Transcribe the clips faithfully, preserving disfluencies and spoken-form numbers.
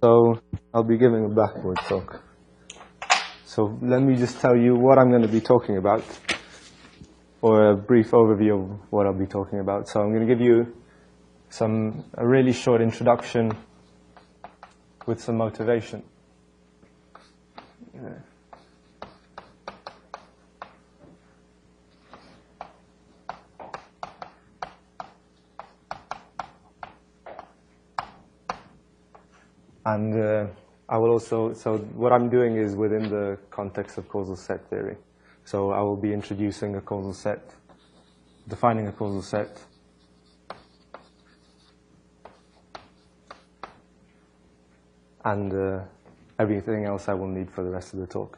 So I'll be giving a Blackboard talk. So let me just tell you what I'm going to be talking about, or a brief overview of what I'll be talking about. So I'm going to give you some a really short introduction with some motivation. Yeah. And uh, I will also, so what I'm doing is within the context of causal set theory. So I will be introducing a causal set, defining a causal set, and uh, everything else I will need for the rest of the talk.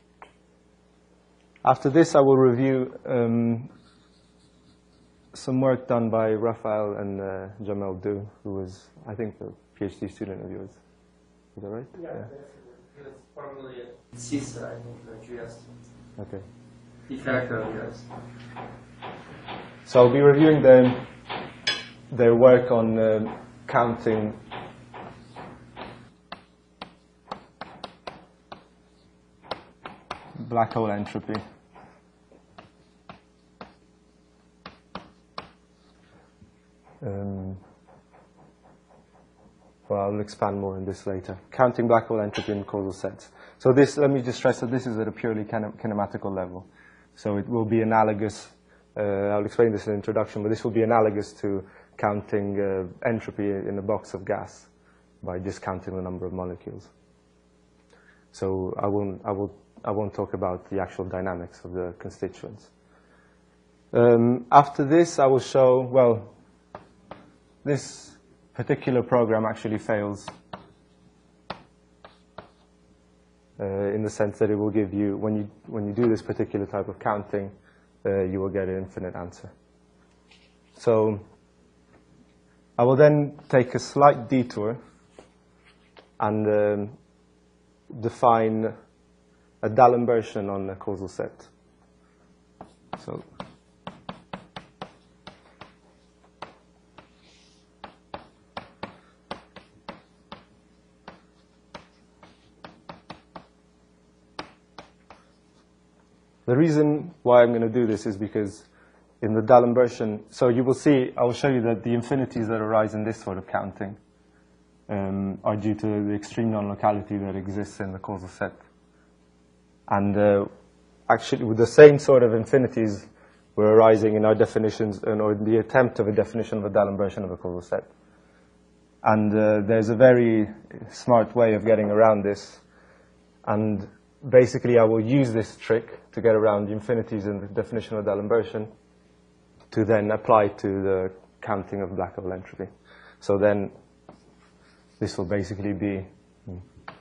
After this, I will review um, some work done by Raphael and uh, Jamel Du, who was, I think, a PhD student of yours. Is that right? Yeah, yeah. He was formerly at CISA, I think, or G S. Okay. De facto, yes. So I'll be reviewing their, their work on uh, counting black hole entropy. Um, well, I'll expand more on this later. Counting black hole entropy in causal sets. So this, let me just stress that this is at a purely kine kinematical level. So it will be analogous, uh, I'll explain this in the introduction, but this will be analogous to counting uh, entropy in a box of gas by just counting the number of molecules. So I won't, I will, I won't talk about the actual dynamics of the constituents. Um, after this, I will show, well, this particular program actually fails uh, in the sense that it will give you, when you, when you do this particular type of counting, uh, you will get an infinite answer. So I will then take a slight detour and um, define a D'Alembert on a causal set. So the reason why I'm going to do this is because in the D'Alembertian, so you will see, I will show you that the infinities that arise in this sort of counting um, are due to the extreme non-locality that exists in the causal set. And uh, actually, with the same sort of infinities were arising in our definitions, or in the attempt of a definition of a D'Alembertian of a causal set. And uh, there's a very smart way of getting around this. And basically, I will use this trick to get around the infinities in the definition of D'Alembertian to then apply to the counting of black hole entropy. So then this will basically be hmm,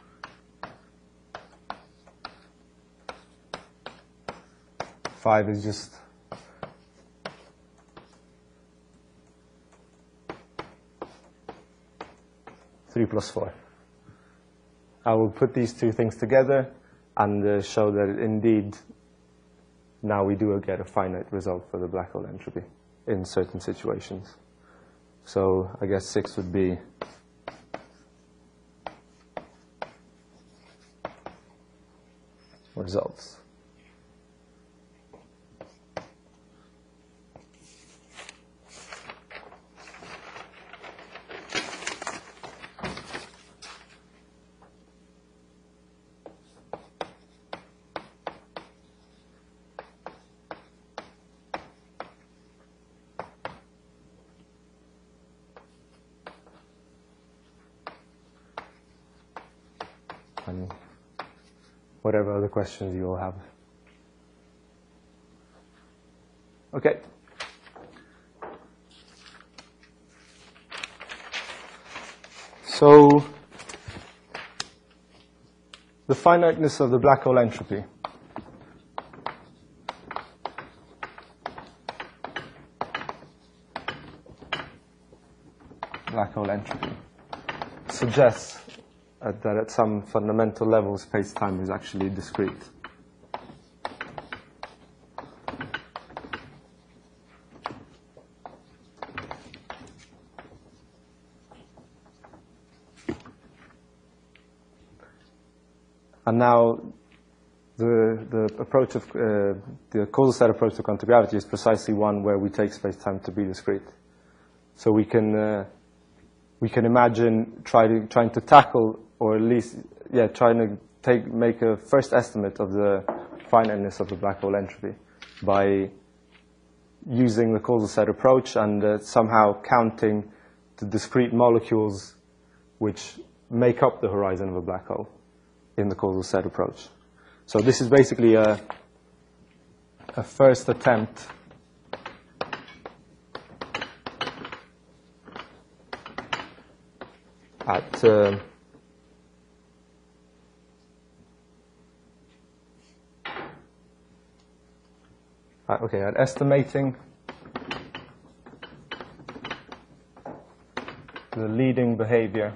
five is just three plus four. I will put these two things together and uh, show that indeed now we do get a finite result for the black hole entropy in certain situations. So I guess six would be results. And whatever other questions you all have. Okay. So the finiteness of the black hole entropy. Black hole entropy suggests Uh, that at some fundamental level, space-time is actually discrete. And now the, the approach of, uh, the causal set approach to quantum gravity is precisely one where we take space-time to be discrete. So we can, uh, we can imagine try to, trying to tackle, or at least, yeah, trying to take, make a first estimate of the finiteness of the black hole entropy by using the causal set approach and uh, somehow counting the discrete molecules which make up the horizon of a black hole in the causal set approach. So this is basically a, a first attempt at uh, okay, at estimating the leading behavior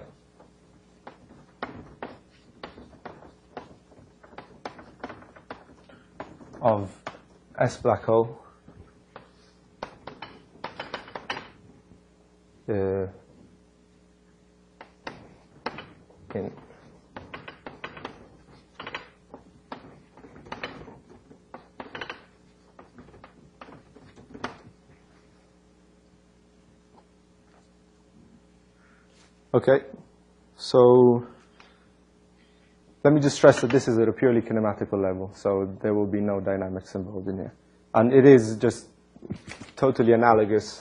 of S black hole uh, in Okay, so let me just stress that this is at a purely kinematical level, so there will be no dynamics involved in here. And it is just totally analogous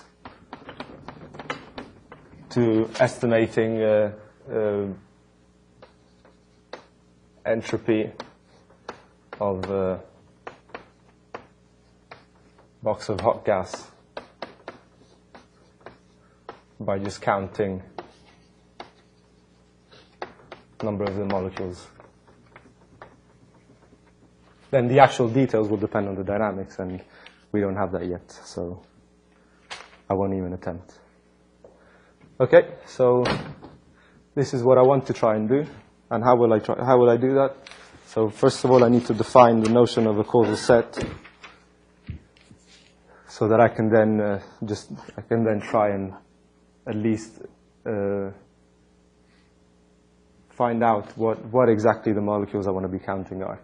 to estimating uh, uh, entropy of a box of hot gas by just counting number of the molecules. Then the actual details will depend on the dynamics, and we don't have that yet, so I won't even attempt. Okay, so this is what I want to try and do, and how will I try, how will I do that? So first of all, I need to define the notion of a causal set, so that I can then uh, just I can then try and at least uh, find out what, what exactly the molecules I want to be counting are.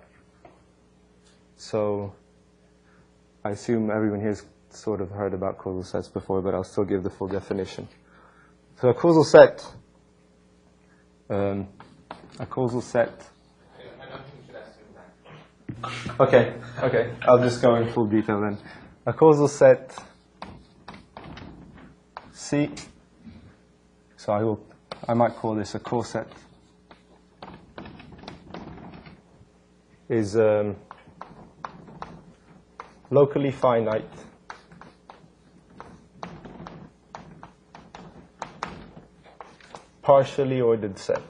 So I assume everyone here has sort of heard about causal sets before, but I'll still give the full definition. So a causal set, um, a causal set. I don't think you should assume that. Okay, okay, I'll just go in full detail then. A causal set C, so I will, I might call this a coset, is um, locally finite partially ordered set.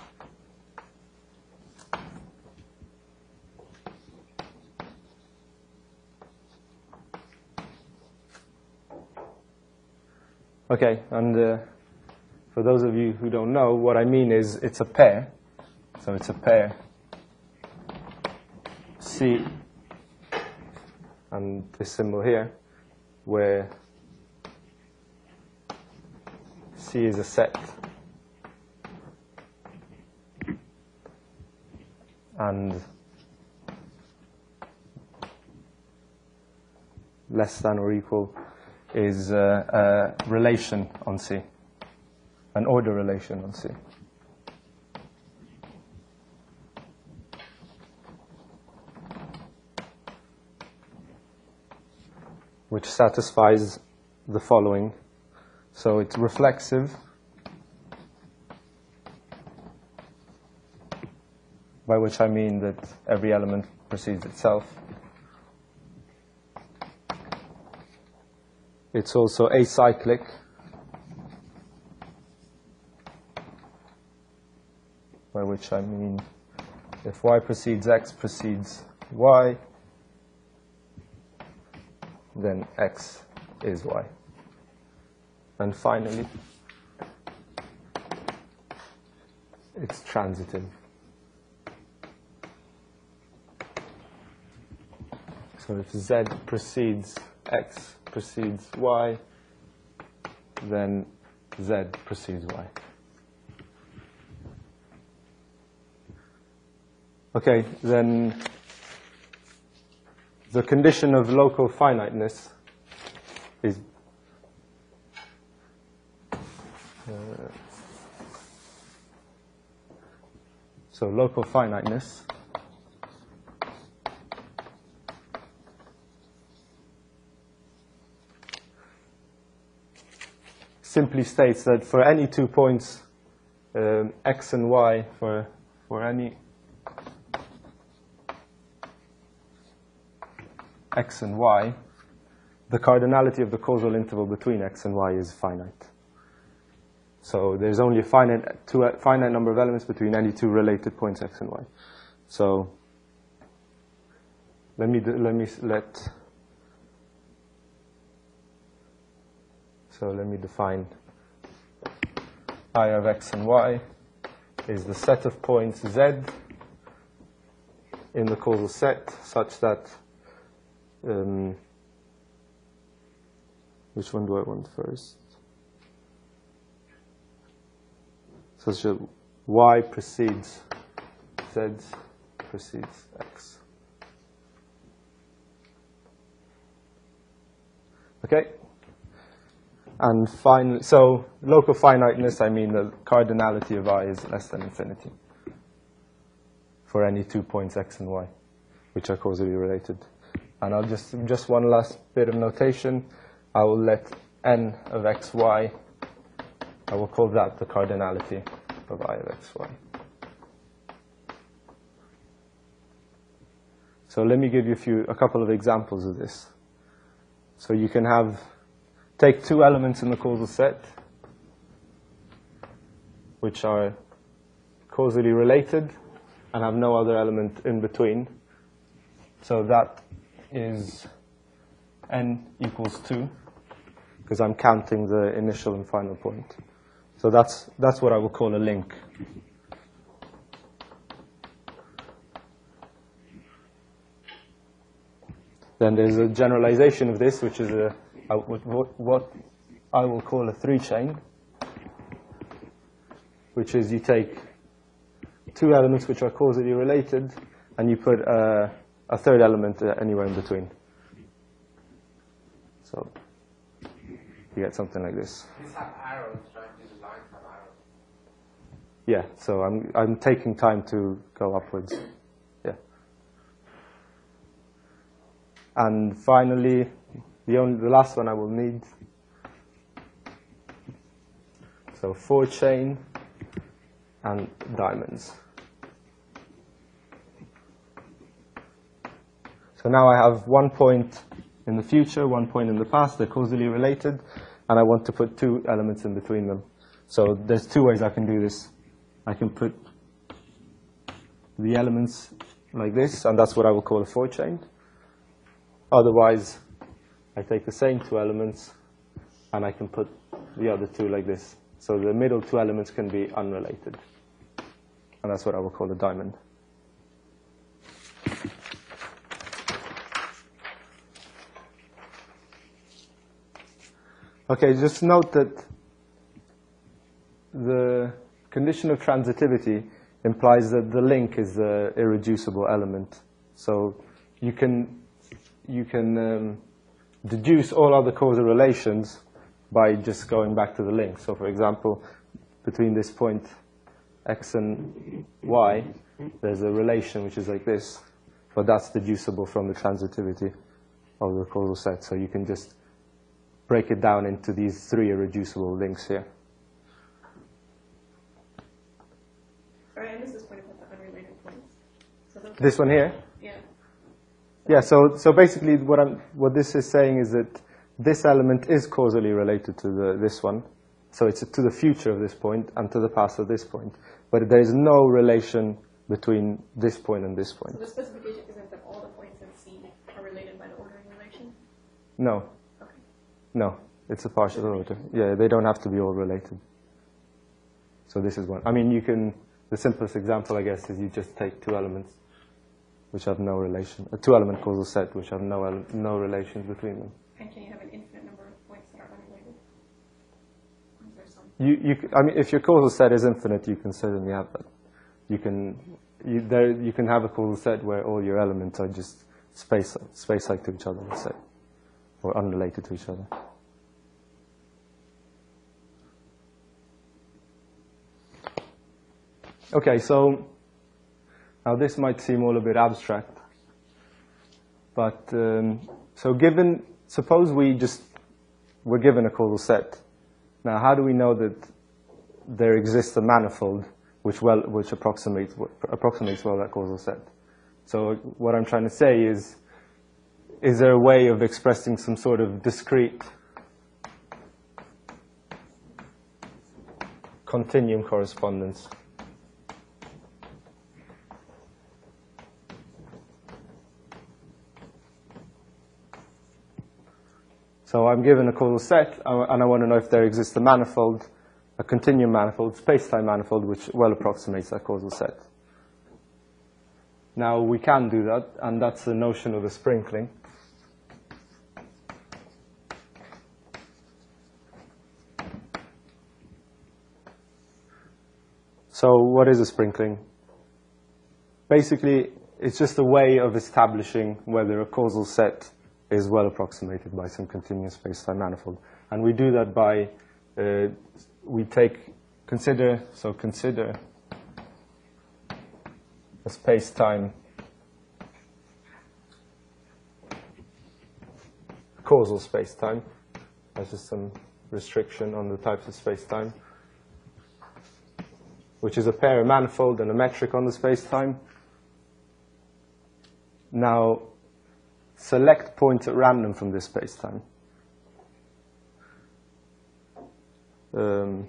Okay, and uh, for those of you who don't know, what I mean is it's a pair. So it's a pair C and this symbol here, where C is a set and less than or equal is a, a relation on C, an order relation on C. Which satisfies the following. So it's reflexive, by which I mean that every element precedes itself. It's also acyclic, by which I mean if y precedes x precedes y, then x is y. And finally, it's transitive. So if z precedes x precedes y, then z precedes y. Okay, then the condition of local finiteness is uh, so local finiteness simply states that for any two points, um, x and y, for for any x and y, the cardinality of the causal interval between x and y is finite. So there's only a finite, two, a finite number of elements between any two related points x and y. So let me do, let me let so let me define I of x and y is the set of points z in the causal set such that um, which one do I want first? Such that y precedes z precedes x. Okay? And finally, so local finiteness, I mean the cardinality of I is less than infinity for any two points x and y, which are causally related. And I'll just, just one last bit of notation. I will let n of xy, I will call that the cardinality of I of xy. So let me give you a few, a couple of examples of this. So you can have, take two elements in the causal set, which are causally related and have no other element in between. So that is n equals two, because I'm counting the initial and final point. So that's, that's what I will call a link. Then there's a generalization of this, which is a, a, what, what I will call a three-chain, which is you take two elements which are causally related, and you put a, a third element anywhere in between. So you get something like this. These have arrows, right? These lines have arrows. Yeah, so I'm, I'm taking time to go upwards. Yeah. And finally, the, only, the last one I will need. So four chain and diamonds. So now I have one point in the future, one point in the past. They're causally related, and I want to put two elements in between them. So there's two ways I can do this. I can put the elements like this, and that's what I will call a four chain. Otherwise, I take the same two elements, and I can put the other two like this. So the middle two elements can be unrelated. And that's what I will call a diamond. Okay, just note that the condition of transitivity implies that the link is the irreducible element. So you can, you can um, deduce all other causal relations by just going back to the link. So for example, between this point x and y, there's a relation which is like this, but that's deducible from the transitivity of the causal set. So you can just break it down into these three irreducible links here. Sorry, I missed this point about the unrelated points. So those This one here? Yeah. Yeah, so, so basically what, I'm, what this is saying is that this element is causally related to the, this one. So it's to the future of this point and to the past of this point. But there is no relation between this point and this point. So the specification isn't that all the points in C are related by the ordering relation? No. Okay. No, it's a partial order. Yeah, they don't have to be all related. So this is one. I mean, you can, the simplest example, I guess, is you just take two elements which have no relation, a two-element causal set which have no, ele no relations between them. And can you have an infinite number of points that are unrelated? Or is there some? You, you, I mean, if your causal set is infinite, you can certainly have that. You can, you, there, you can have a causal set where all your elements are just space, space-like to each other, let's say, or unrelated to each other. Okay, so now this might seem all a bit abstract, but um, so given, suppose we just, we're given a causal set. Now, how do we know that there exists a manifold which well, which approximates approximates well that causal set? So what I'm trying to say is, is there a way of expressing some sort of discrete continuum correspondence? So I'm given a causal set, and I want to know if there exists a manifold, a continuum manifold, space-time manifold, which well approximates that causal set. Now, we can do that, and that's the notion of a sprinkling. So what is a sprinkling? Basically, it's just a way of establishing whether a causal set is well approximated by some continuous space-time manifold. And we do that by, uh, we take, consider, so consider a space-time causal space-time. That's just some restriction on the types of space-time, which is a pair, a manifold, and a metric on the space-time. Now, select points at random from this space-time. Um,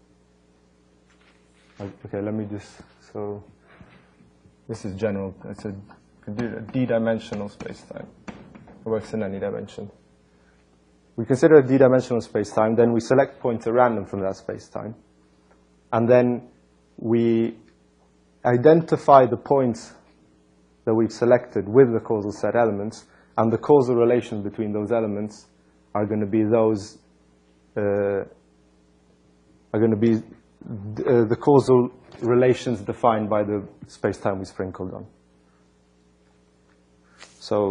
okay, let me just, so this is general, it's a, a d-dimensional space-time. It works in any dimension. We consider a d-dimensional space-time, then we select points at random from that space-time. And then we identify the points that we've selected with the causal set elements, and the causal relations between those elements are going to be those, uh, are going to be uh, the causal relations defined by the space-time we sprinkled on. So,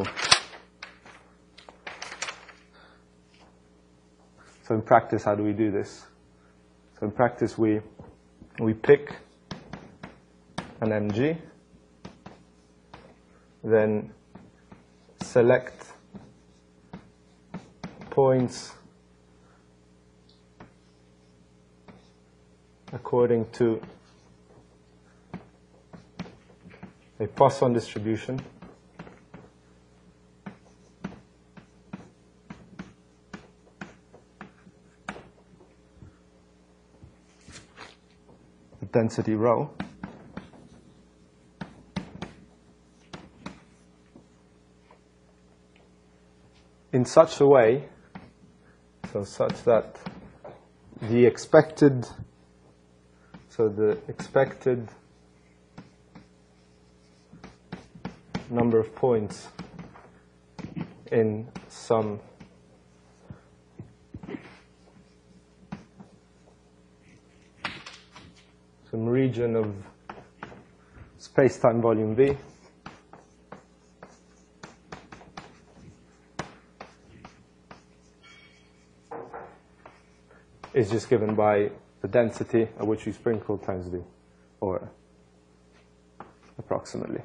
so in practice, how do we do this? So in practice, we, we pick an M G, then select points according to a Poisson distribution with density rho. In such a way, so such that the expected, so the expected number of points in some some region of space-time volume V is just given by the density at which you sprinkle times V, or approximately.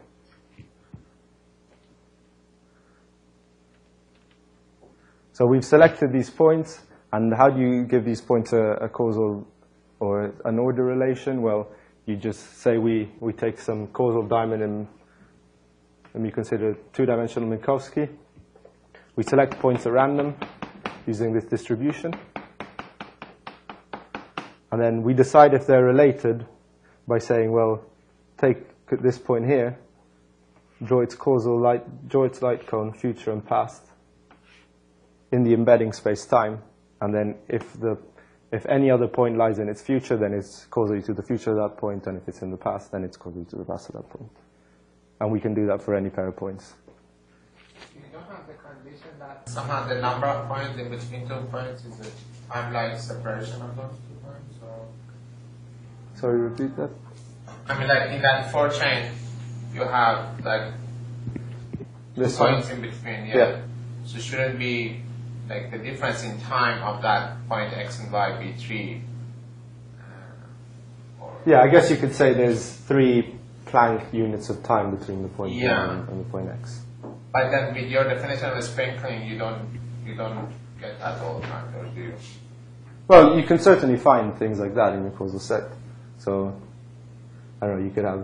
So we've selected these points, and how do you give these points a, a causal or an order relation? Well, you just say we, we take some causal diamond and, and you consider two-dimensional Minkowski. We select points at random using this distribution. And then we decide if they're related by saying, well, take this point here, draw its causal light, draw its light cone, future and past, in the embedding space-time. And then if the if any other point lies in its future, then it's causally to the future of that point. And if it's in the past, then it's causally to the past of that point. And we can do that for any pair of points. You don't have the condition that somehow the number of points in between two points is a time-like separation of those two points? Or? Sorry, repeat that? I mean, like in that four chain, you have like This two one? points in between. Yeah. Yeah. So shouldn't be like the difference in time of that point x and y be three? Uh, or Yeah, I guess you could say there's three Planck units of time between the point Yeah. one and, and the point x. But then with your definition of a sprinkling, you don't you don't get that all the time, or do you? Well, you can certainly find things like that in your causal set. So, I don't know, you could have,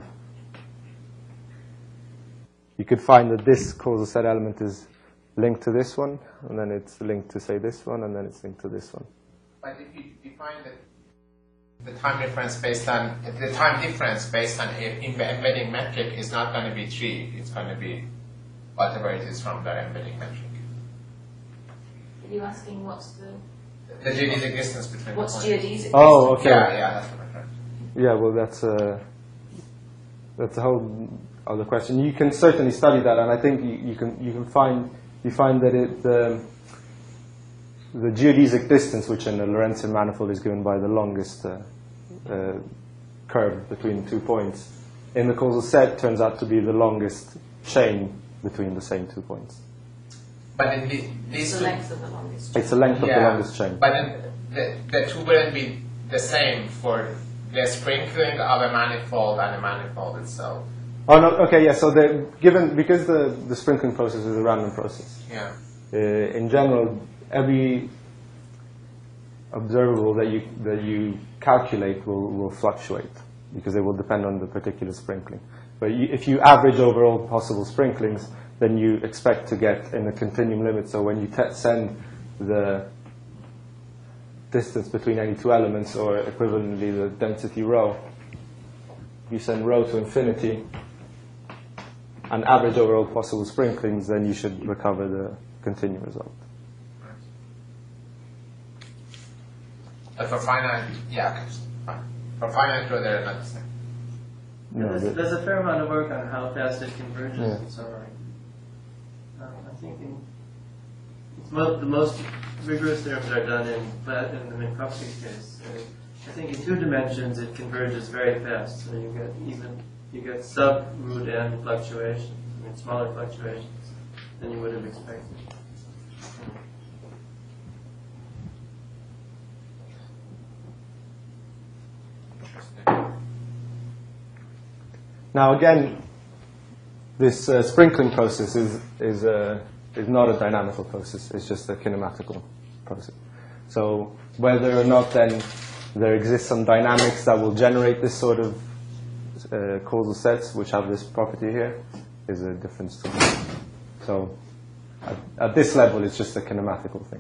you could find that this causal set element is linked to this one, and then it's linked to, say, this one, and then it's linked to this one. But if you define the, the time difference based on, the time difference based on a embedding metric is not going to be three, it's going to be whatever it is from that embedding metric. Are you asking what's the The geodesic distance between what's the points. geodesic? Oh, okay. Yeah, yeah, that's what I'm trying to. Yeah, well, that's a, that's a whole other question. You can certainly study that, and I think you, you can you can find you find that it the the geodesic distance, which in a Lorentzian manifold is given by the longest uh, uh, curve between two points, in the causal set turns out to be the longest chain between the same two points. But in the, these It's the two, length of the longest. It's the length of the yeah, longest chain. but then the, the two wouldn't be the same for the sprinkling of a manifold and a manifold itself. Oh no, okay, yeah. So the given because the the sprinkling process is a random process. Yeah. Uh, in general, every observable that you that you calculate will, will fluctuate because it will depend on the particular sprinkling. But you, if you average over all possible sprinklings, then you expect to get in the continuum limit. So when you te send the distance between any two elements, or equivalently the density rho, you send rho to infinity and average over all possible sprinklings, then you should recover the continuum result. But for finite, yeah, okay, fine. For finite row, they're not the same. No, there's, but- there's a fair amount of work on how fast it converges Yeah. and so on. Um, I think in, it's mo the most rigorous theorems are done in, Pla- in the Minkowski case. And I think in two dimensions it converges very fast, so you get even you get sub root n fluctuations, I mean smaller fluctuations than you would have expected. Now again, this uh, sprinkling process is is uh, is not a dynamical process. It's just a kinematical process. So whether or not then there exists some dynamics that will generate this sort of uh, causal sets which have this property here is a different story. So at, at this level, it's just a kinematical thing.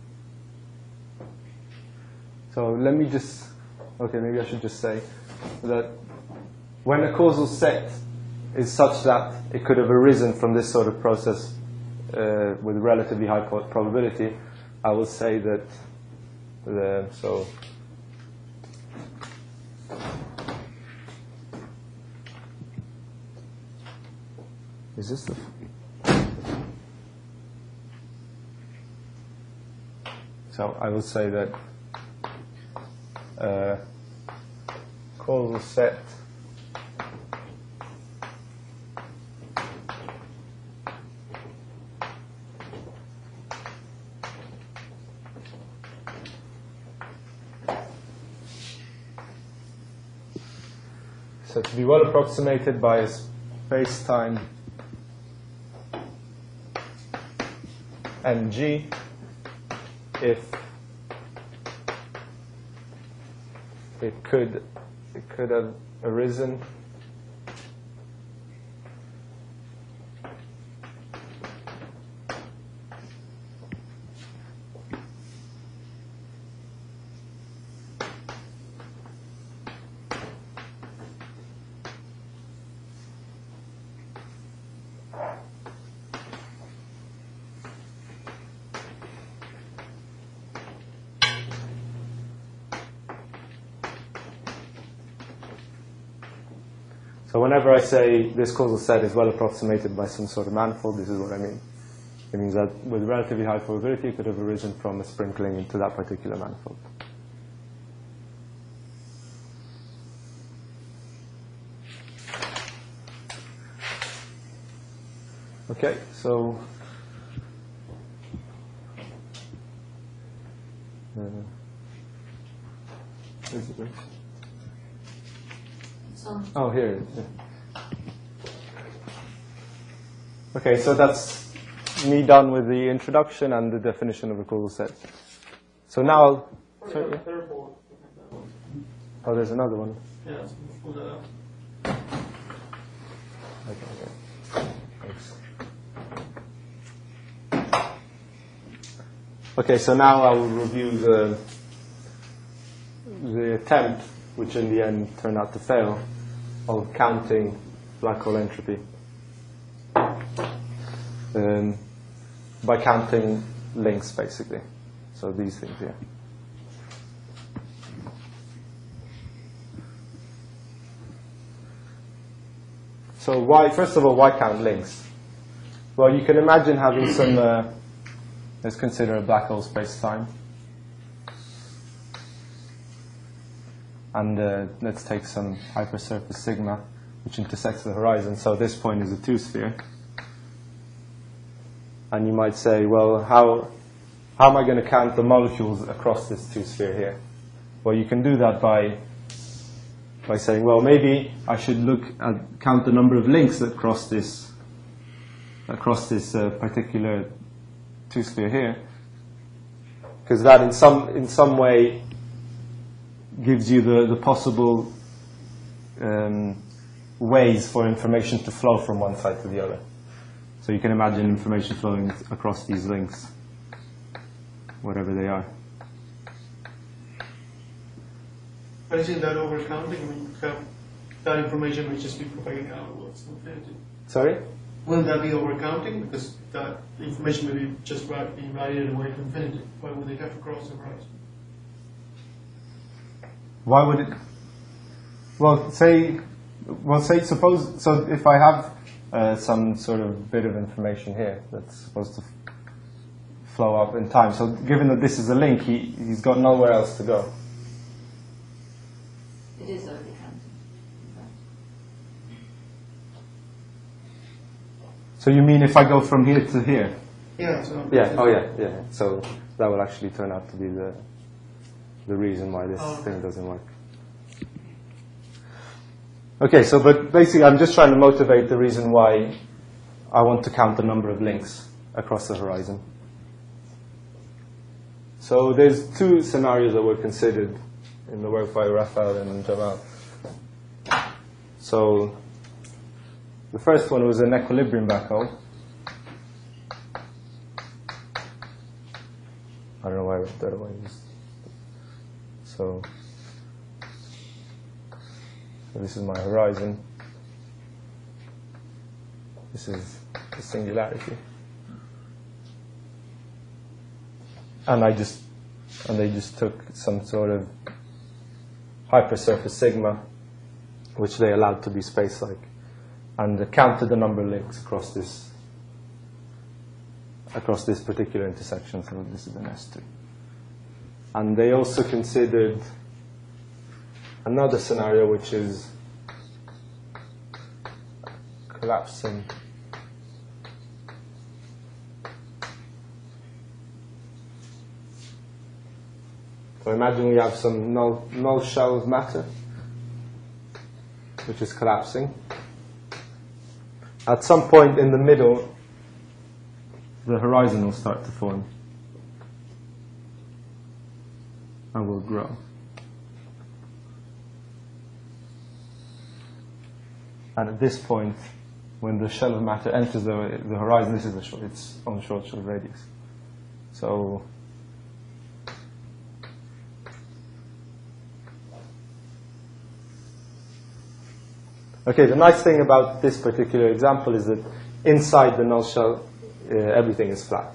So let me just, okay, maybe I should just say that when a causal set is such that it could have arisen from this sort of process uh, with relatively high pro probability, I will say that the, so is this the so I will say that uh, causal set so to be well approximated by a space-time M G if it could it could have arisen So whenever I say this causal set is well approximated by some sort of manifold, this is what I mean. It means that with relatively high probability, it could have arisen from a sprinkling into that particular manifold. Okay, so uh, where's it? It's on. Oh, here it is. Yeah. Okay, so that's me done with the introduction and the definition of a causal set. So now, I'll, sorry, yeah? Oh, there's another one. Yeah, let's pull that up. Okay, okay. Thanks. Okay, so now I will review the the attempt, which in the end turned out to fail, of counting black hole entropy um, by counting links, basically. So these things here. So why, first of all, why count links? Well, you can imagine having some, uh, let's consider a black hole space-time. And uh, let's take some hypersurface sigma, which intersects the horizon. So this point is a two-sphere. And you might say, well, how, how am I going to count the molecules across this two-sphere here? Well, you can do that by by saying, well, maybe I should look at count the number of links that cross this across this uh, particular two-sphere here, because that in some in some way gives you the the possible um, ways for information to flow from one side to the other. So you can imagine information flowing across these links, whatever they are. But isn't that overcounting? I mean, have that information may just be propagating outwards to infinity. Sorry? Wouldn't that be overcounting? Because that information may be just right, being radiated away to infinity. Why would they have to cross the horizon? Why would it? Well, say, well, say, suppose, so if I have uh, some sort of bit of information here that's supposed to f- flow up in time, so given that this is a link, he, he's got nowhere else to go. It is overcounting. So you mean if I go from here to here? Yeah. So Yeah, oh yeah, yeah. So that will actually turn out to be the the reason why this Oh, okay. thing doesn't work. Okay, so but basically I'm just trying to motivate the reason why I want to count the number of links across the horizon. So there's two scenarios that were considered in the work by Raphael and Jamal. So the first one was an equilibrium black hole. I don't know why I wrote that away. So, so this is my horizon. This is the singularity. And I just and they just took some sort of hypersurface sigma, which they allowed to be space-like, and counted the number of links across this across this particular intersection. So this is an S two. And they also considered another scenario, which is collapsing So imagine we have some null, null shell of matter, which is collapsing. At some point in the middle, the horizon will start to form and will grow. And at this point, when the shell of matter enters the, the horizon, this is the short, its own short shell radius. So okay, the nice thing about this particular example is that inside the null shell, uh, everything is flat.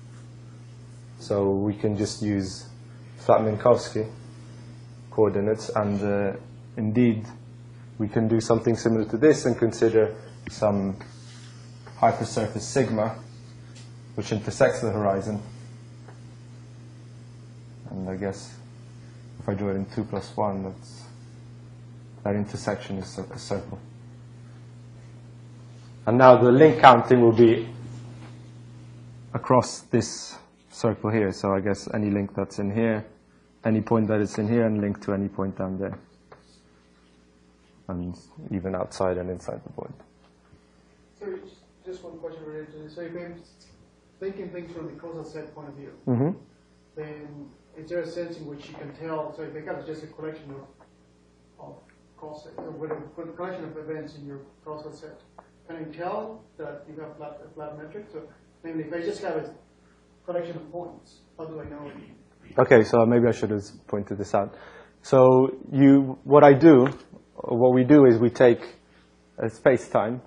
So we can just use flat Minkowski coordinates, and uh, indeed we can do something similar to this and consider some hypersurface sigma which intersects the horizon. And I guess if I draw it in two plus one, that's that intersection is a circle. And now the link counting will be across this circle here. So I guess any link that's in here, any point that is in here, and link to any point down there. And even outside and inside the board. So just, just one question related to this. So if I'm thinking things from the causal set point of view, Mm-hmm. then is there a sense in which you can tell, so if you have just a collection of, of cause, uh, with a, with a collection of events in your causal set, can you tell that you have flat, a flat metric? So namely, if I just have a collection of points, how do I know? Okay, so maybe I should have pointed this out. So you, what I do, what we do is we take a space-time,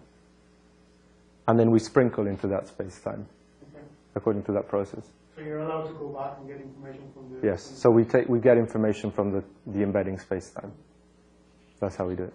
and then we sprinkle into that space-time, Okay. according to that process. So you're allowed to go back and get information from the... Yes, so we take, we get information from the, the embedding space-time. That's how we do it.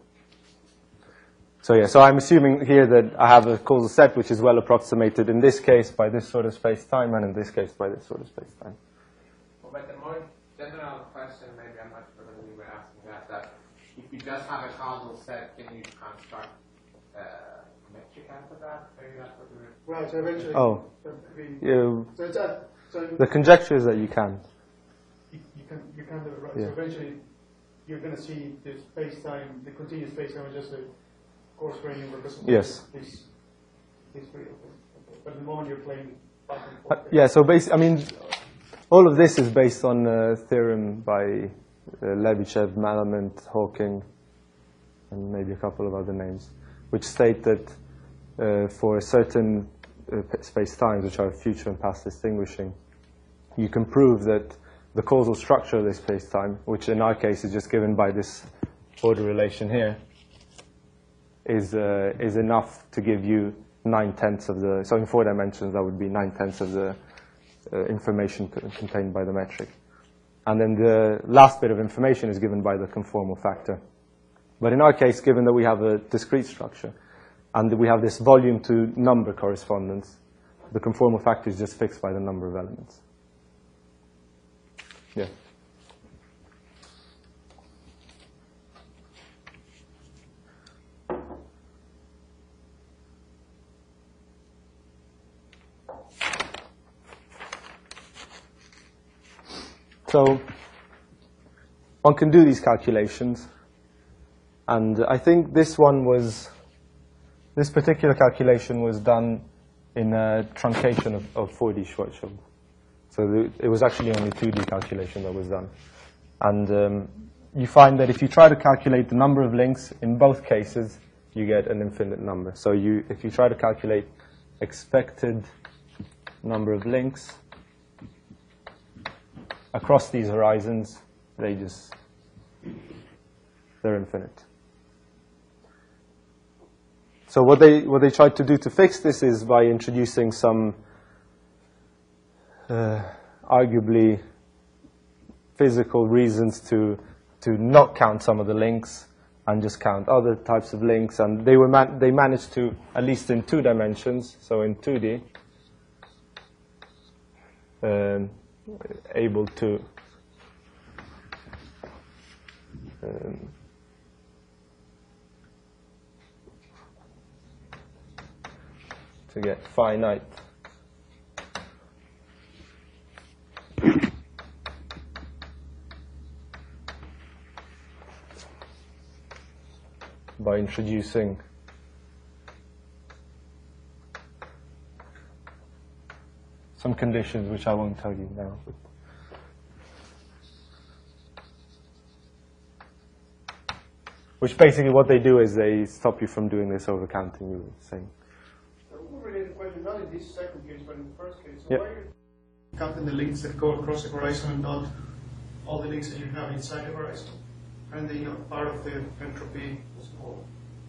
So yeah, so I'm assuming here that I have a causal set which is well approximated in this case by this sort of space-time, and in this case by this sort of space-time. Well, but the more general question, maybe I'm not sure whether you were asking that, that if you just have a causal set, can you construct a metric out of that? Maybe that's what we were... Right, so eventually... Oh. So, we, Yeah, so it's that... So the conjecture is that you can. you, you can you can do it right. Yeah. So eventually, you're going to see the space-time, the continuous space-time, is just a coarse grained representation. Yes. These, these three. Okay. Okay. But the moment you're playing back and Uh, forth, yeah, so basi- I mean, all of this is based on a theorem by uh, Lebedev, Malamud, Hawking, and maybe a couple of other names, which state that uh, for certain uh, space-times, which are future and past distinguishing, you can prove that the causal structure of this space-time, which in our case is just given by this order relation here, is uh, is enough to give you nine-tenths of the, so in four dimensions that would be nine-tenths of the uh, information co- contained by the metric. And then the last bit of information is given by the conformal factor. But in our case, given that we have a discrete structure, and that we have this volume to number correspondence, the conformal factor is just fixed by the number of elements. Yeah. So one can do these calculations, and I think this one was, this particular calculation was done in a truncation of, of four D Schwarzschild. So the, it was actually only two D calculation that was done. And um, you find that if you try to calculate the number of links, in both cases, you get an infinite number. So you, if you try to calculate expected number of links across these horizons, they just, they're infinite. So what they, what they tried to do to fix this is by introducing some uh, arguably physical reasons to, to not count some of the links and just count other types of links. And they, were man they managed to, at least in two dimensions, so in two D, um, able to um, to get finite by introducing some conditions which I won't tell you now. Which basically what they do is they stop you from doing this overcounting you were saying. So a related question, not in this second case, but in the first case. So Yep. why are you counting the links that go across the horizon and not all the links that you have inside the horizon? And they not part of the entropy as well?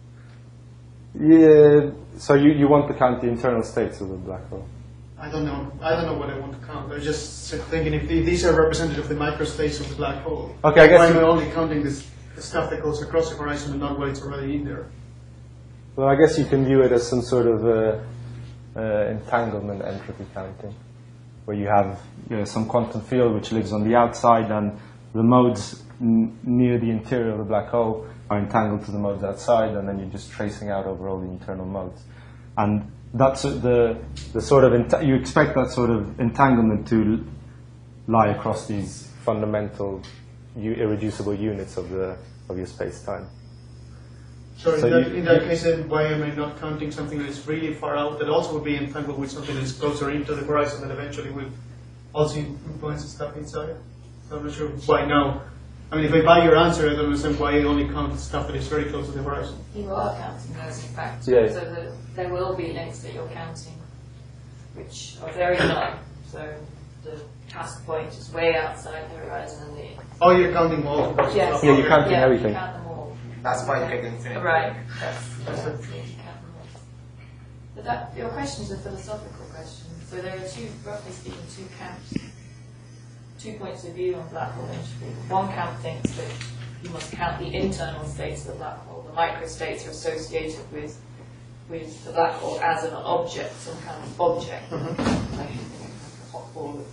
Yeah, so you, you want to count the internal states of the black hole. I don't know. I don't know what I want to count. I'm just thinking if the, these are representative of the microstates of the black hole. Okay, I guess why am you- I only counting this the stuff that goes across the horizon and not what it's already in there? Well, I guess you can view it as some sort of uh, uh, entanglement entropy counting, where you have you know, some quantum field which lives on the outside, and the modes n near the interior of the black hole are entangled to the modes outside, and then you're just tracing out over all the internal modes. And that's the, the sort of, ent- you expect that sort of entanglement to lie across these fundamental u- irreducible units of, the, of your space-time. So, in, So that, you- in that case, then why am I not counting something that is really far out that also would be entangled with something that is closer into the horizon that eventually will also influence the stuff inside? So I'm not sure why now. I mean, if I buy your answer, I don't understand why you only count stuff that is very close to the horizon. You are counting those, in fact. Yeah. So that there will be links that you're counting, which are very low. So the task point is way outside the horizon, and the Oh, you're counting all of those. yes, Yeah, you're counting yeah, everything. You count them all. That's why you get infinity. Right. That's, that's it. You count them all. But that your question is a philosophical question. So there are two, roughly speaking, two camps, two points of view on black hole entropy. One camp thinks that you must count the internal states of the black hole. The microstates are associated with with the black hole as an object, some kind of object, like a hot ball of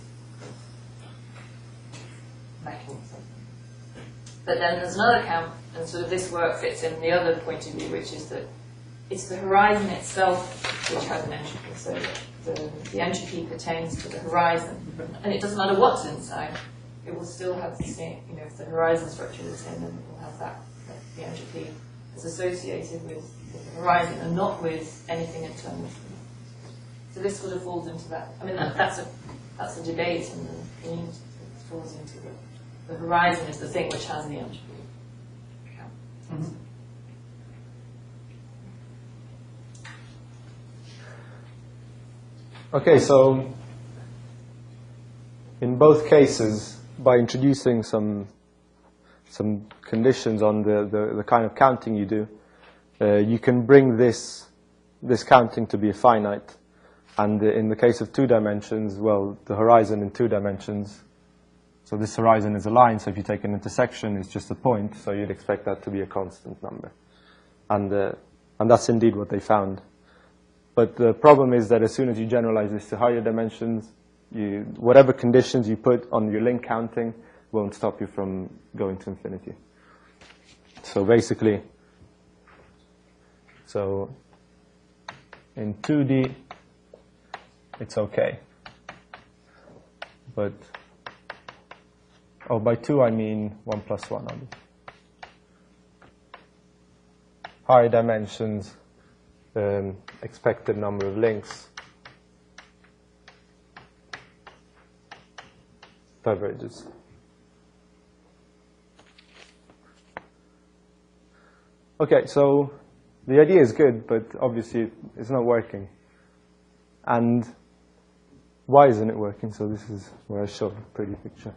metal or something. But then there's another camp, and sort of this work fits in the other point of view, which is that it's the horizon itself which has an entropy. So the, the entropy pertains to the horizon, and it doesn't matter what's inside. It will still have the same, you know, if the horizon structure is the same, then it will have that, that the entropy is associated with, with the horizon and not with anything internal. So this sort of falls into that. I mean, that, that's a that's a debate in the community. It falls into the, the horizon is the thing which has the entropy. Mm-hmm. Okay, so in both cases, by introducing some some conditions on the, the, the kind of counting you do, uh, you can bring this this counting to be finite. And uh, in the case of two dimensions, well, the horizon in two dimensions, so this horizon is a line, so if you take an intersection, it's just a point, so you'd expect that to be a constant number. And, uh, and that's indeed what they found. But the problem is that as soon as you generalize this to higher dimensions, you, whatever conditions you put on your link counting won't stop you from going to infinity. So basically, so in two D, it's okay. But, oh, by two I mean one plus one. Higher dimensions, um, expected number of links diverges. Okay, so the idea is good, but obviously it's not working. And why isn't it working? So this is where I show a pretty picture.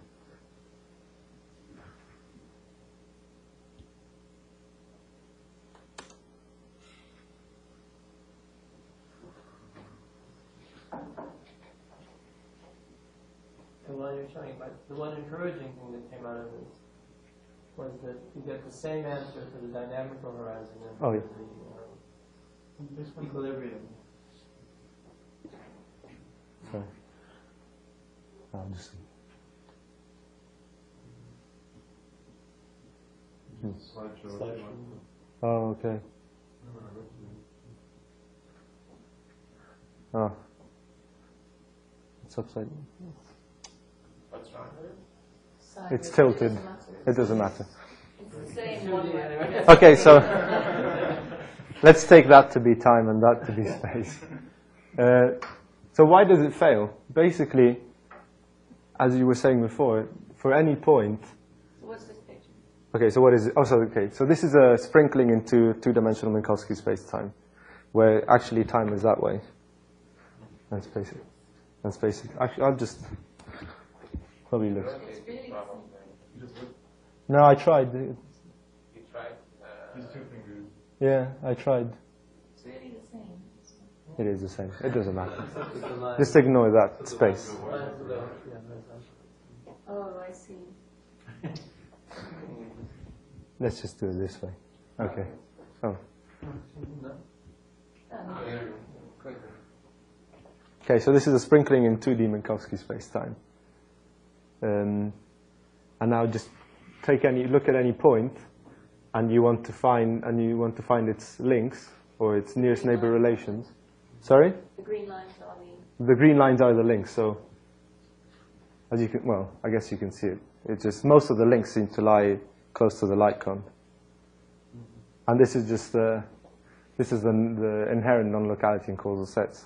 The one you're showing, but the one encouraging thing that came out of this was that you get the same answer for the dynamical horizon and Oh, yeah. the uh, equilibrium. Sorry. I'll just. Hmm. Oh, okay. Oh. It's upside. What's wrong with it? Side It's of- tilted. It doesn't matter. It doesn't matter. It's the same one way. Okay, so let's take that to be time and that to be space. Uh, so why does it fail? Basically, as you were saying before, for any point. So what's this picture? Okay, so what is it? Oh, so okay, so this is a sprinkling into two-dimensional Minkowski space-time, where actually time is that way, and space, and space. Actually, I'll just probably look. It's really No, I tried. You tried? Uh, Yeah, I tried. it's really the same. It is the same. It doesn't matter. It's a line. Just ignore that space. Lines go, yeah, that's- Oh, I see. Let's just do it this way. Okay. Oh. no? Um, Okay, so this is a sprinkling in two D Minkowski space-time. Um, and now just take any, look at any point, and you want to find, and you want to find its links or its nearest neighbor relations. Sorry? The green lines are the... The green lines are the links, so as you can, well, I guess you can see it. It's just most of the links seem to lie close to the light cone. And this is just the, this is the, the inherent non-locality in causal sets.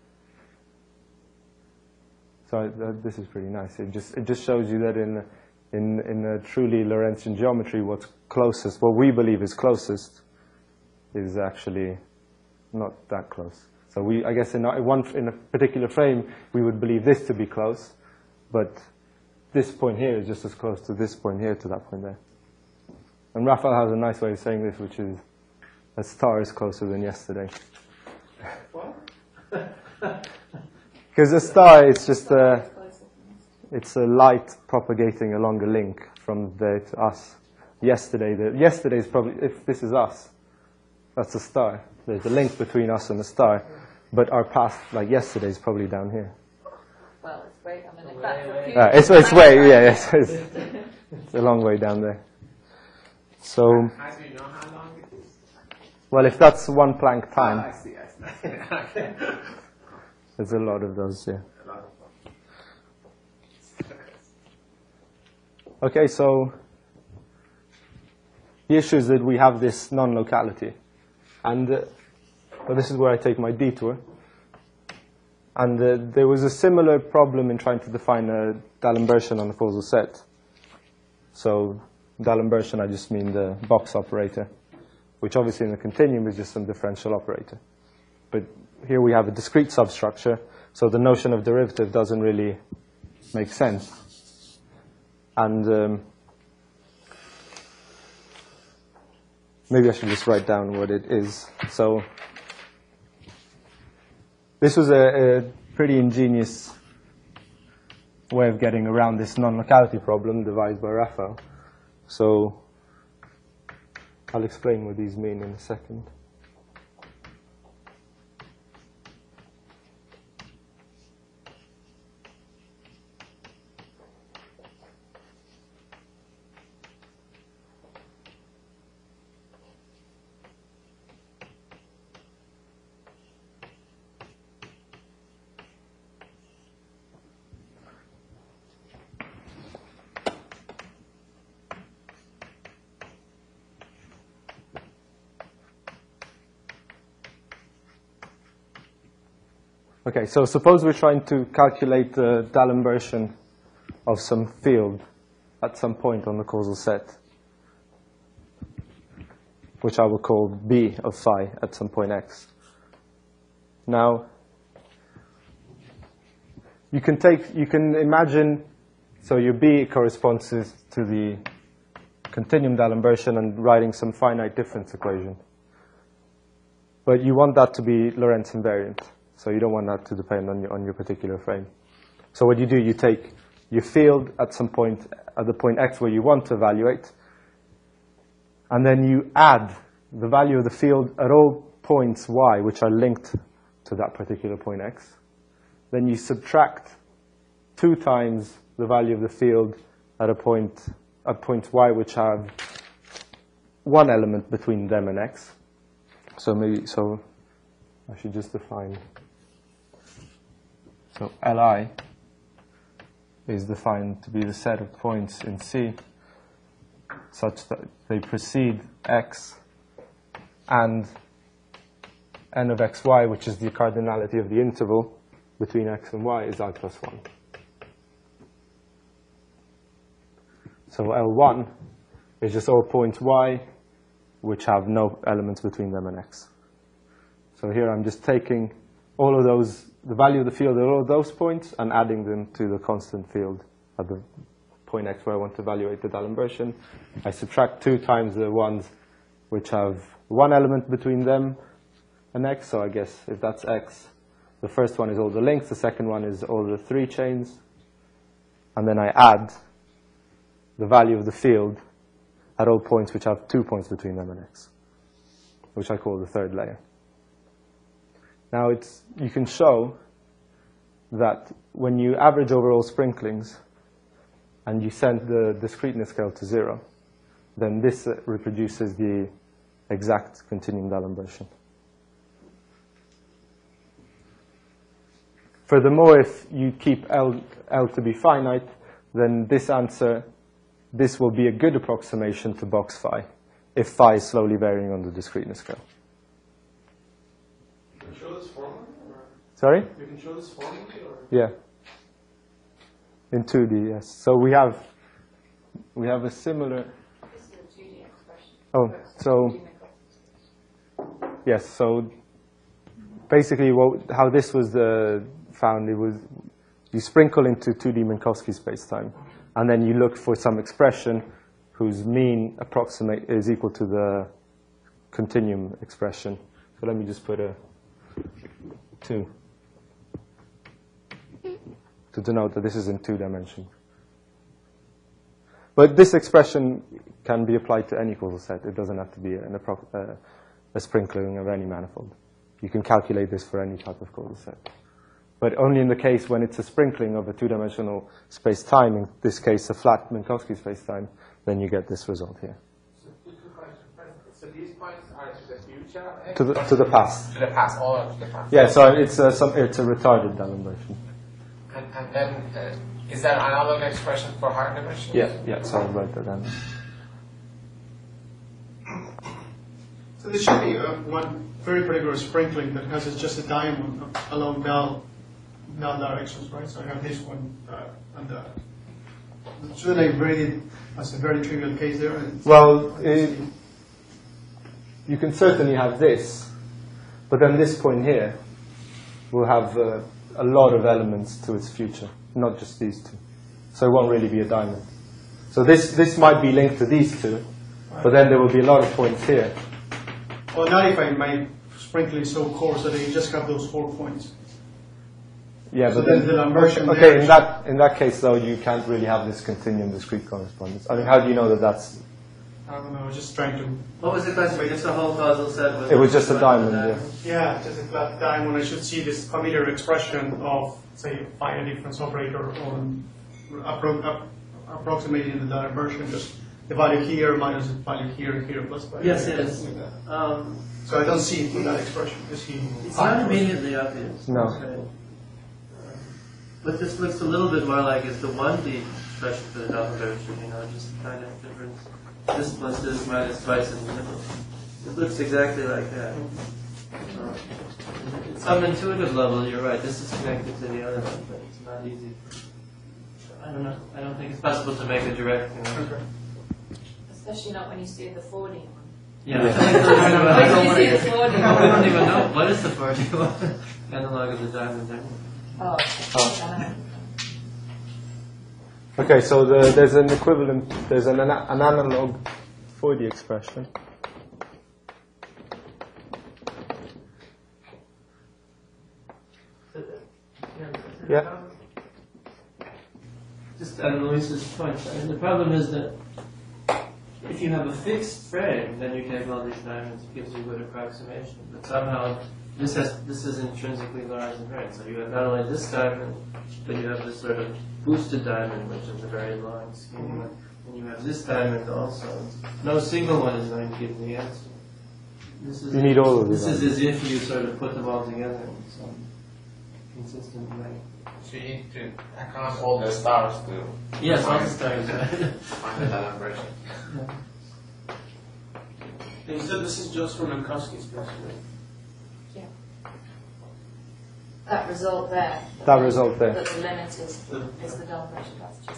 So uh, this is pretty nice. It just, it just shows you that in, in, in a truly Lorentzian geometry, what's closest, what we believe is closest, is actually not that close. So we, I guess in a, one, in a particular frame, we would believe this to be close, but this point here is just as close to this point here to that point there. And Raphael has a nice way of saying this, which is a star is closer than yesterday. What? Because a star, it's just a, it's a light propagating along a link from there to us. Yesterday, the, yesterday is probably, if this is us, that's a star. There's a link between us and the star. But our past, like yesterday, is probably down here. Well, it's way, I mean, if that's a few... Uh, it's, it's way, yeah, it's, it's, it's a long way down there. So, How do you know how long it is? well, if that's one Planck Oh, time, I see, I see. Okay. there's a lot of those, yeah. A lot of them. Okay, so the issue is that we have this non-locality. And uh, well, this is where I take my detour. And uh, there was a similar problem in trying to define a D'Alembert on a causal set. So D'Alembert, I just mean the box operator, which obviously in the continuum is just some differential operator. But here we have a discrete substructure, so the notion of derivative doesn't really make sense. And um, maybe I should just write down what it is. So this was a, a pretty ingenious way of getting around this non-locality problem devised by Raphael. So I'll explain what these mean in a second. Okay, so suppose we're trying to calculate the D'Alembertian of some field at some point on the causal set, which I will call B of phi at some point x. Now, you can take, you can imagine, so your B corresponds to the continuum D'Alembertian and writing some finite difference equation. But you want that to be Lorentz invariant. So you don't want that to depend on your, on your particular frame. So what you do, you take your field at some point, at the point x where you want to evaluate, and then you add the value of the field at all points y which are linked to that particular point x. Then you subtract two times the value of the field at a point, at points y which have one element between them and x. So maybe, so I should just define. So Li is defined to be the set of points in C such that they precede x and n of xy, which is the cardinality of the interval between x and y, is I plus one. So L one is just all points y which have no elements between them and x. So here I'm just taking all of those, the value of the field at all of those points, and adding them to the constant field at the point x where I want to evaluate the D'Alembertian. I subtract two times the ones which have one element between them and x, so I guess if that's x, the first one is all the links, the second one is all the three chains, and then I add the value of the field at all points which have two points between them and x, which I call the third layer. Now, it's, you can show that when you average over all sprinklings and you send the discreteness scale to zero, then this uh, reproduces the exact continuum D'Alembertian. Furthermore, if you keep L, L to be finite, then this answer, this will be a good approximation to box phi, if phi is slowly varying on the discreteness scale. You can show this formally? Or? Sorry? You can show this formally? Or? Yeah. In two D, yes. So we have, we have a similar... This is a two D expression. Oh, so... Yes, so basically what, how this was uh, found, it was you sprinkle into two D Minkowski spacetime, and then you look for some expression whose mean approximate is equal to the continuum expression. So let me just put a two to denote that this is in two dimensions. But this expression can be applied to any causal set. It doesn't have to be an appro uh, a sprinkling of any manifold. You can calculate this for any type of causal set. But only in the case when it's a sprinkling of a two-dimensional space-time, in this case a flat Minkowski space-time, then you get this result here. So, two questions. So these points are to the future? To the, to the past. To the past, all to the past. Yeah, so it's a, some, it's a retarded D'Alembert. And, and then, uh, is there an analog expression for higher dimensions? Yeah, yeah, so I'll write that down. So this should be uh, one very particular sprinkling that has just a diamond along null, null directions, right? So I have this one uh, and that. Shouldn't I read it as a very trivial case there? Well, it, you can certainly have this, but then this point here will have uh, a lot of elements to its future, not just these two. So it won't really be a diamond. So this, this might be linked to these two, but then there will be a lot of points here. Well, not if I my sprinkling is so coarse that I just have those four points. Yeah, So but then then, the Lambertian okay, there- in that in that case though, you can't really have this continuum discrete correspondence. I mean, how do you know that that's? I don't know, I was just trying to... What was the question? Just a whole causal set? With It was just a diamond, yeah. Yeah, just a flat diamond. I should see this familiar expression of, say, finite difference operator on appro appro approximating the D'Alembert, just the value here minus the value here and here plus value Yes, here, yes. something like that. Um, So I don't see it in that expression. You see it's not immediately obvious. No. Okay. What this looks a little bit more like is the one D expression for the D'Alembert, you know, just kind of difference. This plus this minus twice in the middle. It looks exactly like that. Uh, at some intuitive level, you're right. This is connected to the other one, but it's not easy. I don't know. I don't think it's possible to make a direct connection. Especially not when you see the four D one. Yeah. Yeah. I don't When you see the four D I one. don't even know what is the four D one. Analog of the diamond anyway. Oh, okay. Okay, so the, there's an equivalent, there's an, an analog four D expression. Yeah. Just on Luis's point, I mean, the problem is that if you have a fixed frame, then you take all these diamonds, it gives you a good approximation. But somehow, this has this is intrinsically Lorentz invariant. So you have not only this diamond, but you have this sort of boosted diamond, which is a very long scheme. And you have this diamond also. No single one is going to give the answer. This is You need all of these This is as if you sort of put them all together in some consistent way. So you need to account all the stars to Yes, all the find, stars. find the D'Alembert. And you said this is just from Minkowski space, right? Yeah. That result there. That result there. That the limit is, is the D'Alembert. That's just.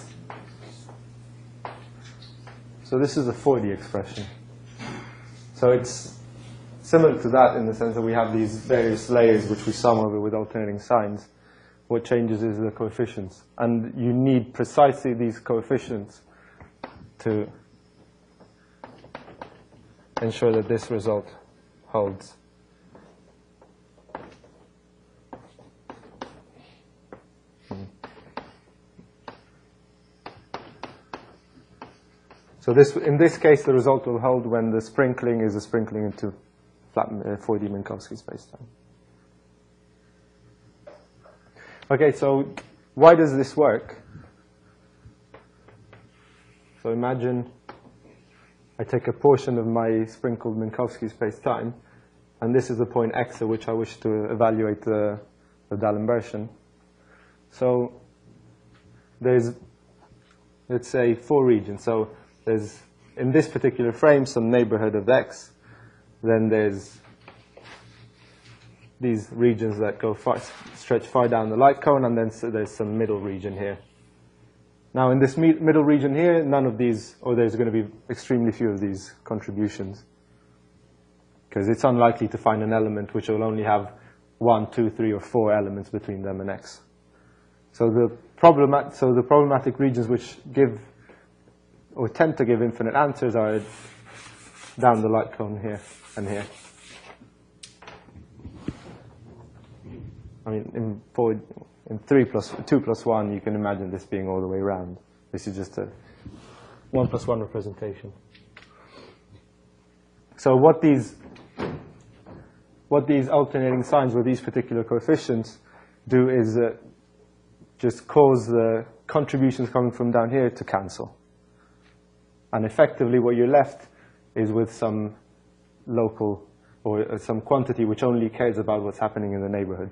So this is a four D expression. So it's similar to that in the sense that we have these various layers which we sum over with alternating signs. What changes is the coefficients. And you need precisely these coefficients to ensure that this result holds. Hmm. So this, in this case, the result will hold when the sprinkling is a sprinkling into flat uh, four D Minkowski spacetime. Okay, so why does this work? So imagine I take a portion of my sprinkled Minkowski space-time, and this is the point x at which I wish to evaluate the, the D'Alembertian. So there's, let's say, four regions. So there's, in this particular frame, some neighborhood of X. Then there's these regions that go far, stretch far down the light cone, and then so there's some middle region here. Now, in this me- middle region here, none of these, or there's going to be extremely few of these contributions, because it's unlikely to find an element which will only have one, two, three, or four elements between them and X. So the problemat- so the problematic regions which give or tend to give infinite answers are down the light cone here and here. I mean, in, four, in three plus two plus one, you can imagine this being all the way around. This is just a one plus one representation. So what these what these alternating signs with these particular coefficients do is uh, just cause the contributions coming from down here to cancel. And effectively, what you're left is with some local or some quantity which only cares about what's happening in the neighborhood.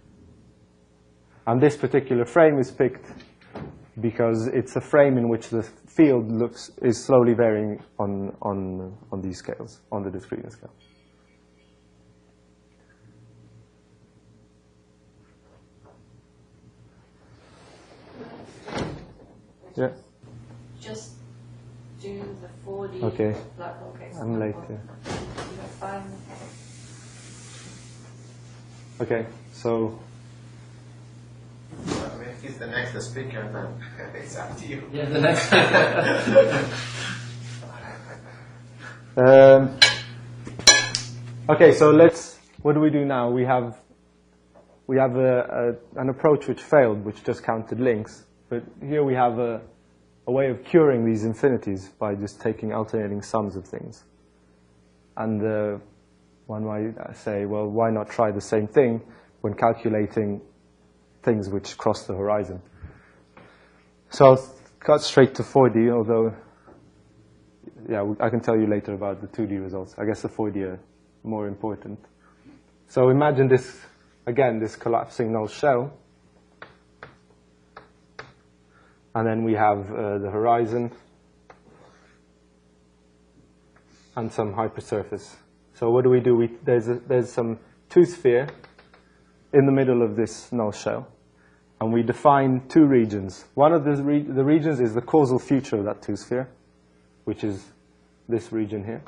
And this particular frame is picked because it's a frame in which the field looks is slowly varying on on on these scales, on the discreteness scale. Yeah. Just do the four D Okay. black hole case. I'm late. Yeah. You have five minutes. Okay. So. I mean, if he's the next speaker, then it's up to you. Yeah, the next. um, okay, so let's. What do we do now? We have. We have a, a, an approach which failed, which just counted links. But here we have a, a way of curing these infinities by just taking alternating sums of things. And uh, one might say, well, why not try the same thing when calculating things which cross the horizon? So I'll cut straight to four D, although, yeah, I can tell you later about the two D results. I guess the four D are more important. So imagine this, again, this collapsing null shell. And then we have uh, the horizon and some hypersurface. So what do we do? We, there's, a, there's some two-sphere in the middle of this null shell. And we define two regions. One of the, re the regions is the causal future of that two-sphere, which is this region here.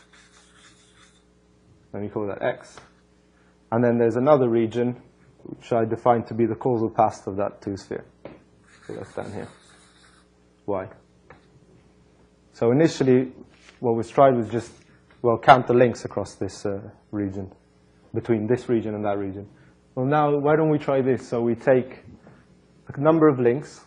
And we call that X. And then there's another region, which I define to be the causal past of that two-sphere. So that's down here, Y. So initially, what was tried was just, well, count the links across this uh, region, between this region and that region. Well, now, why don't we try this? So we take a number of links,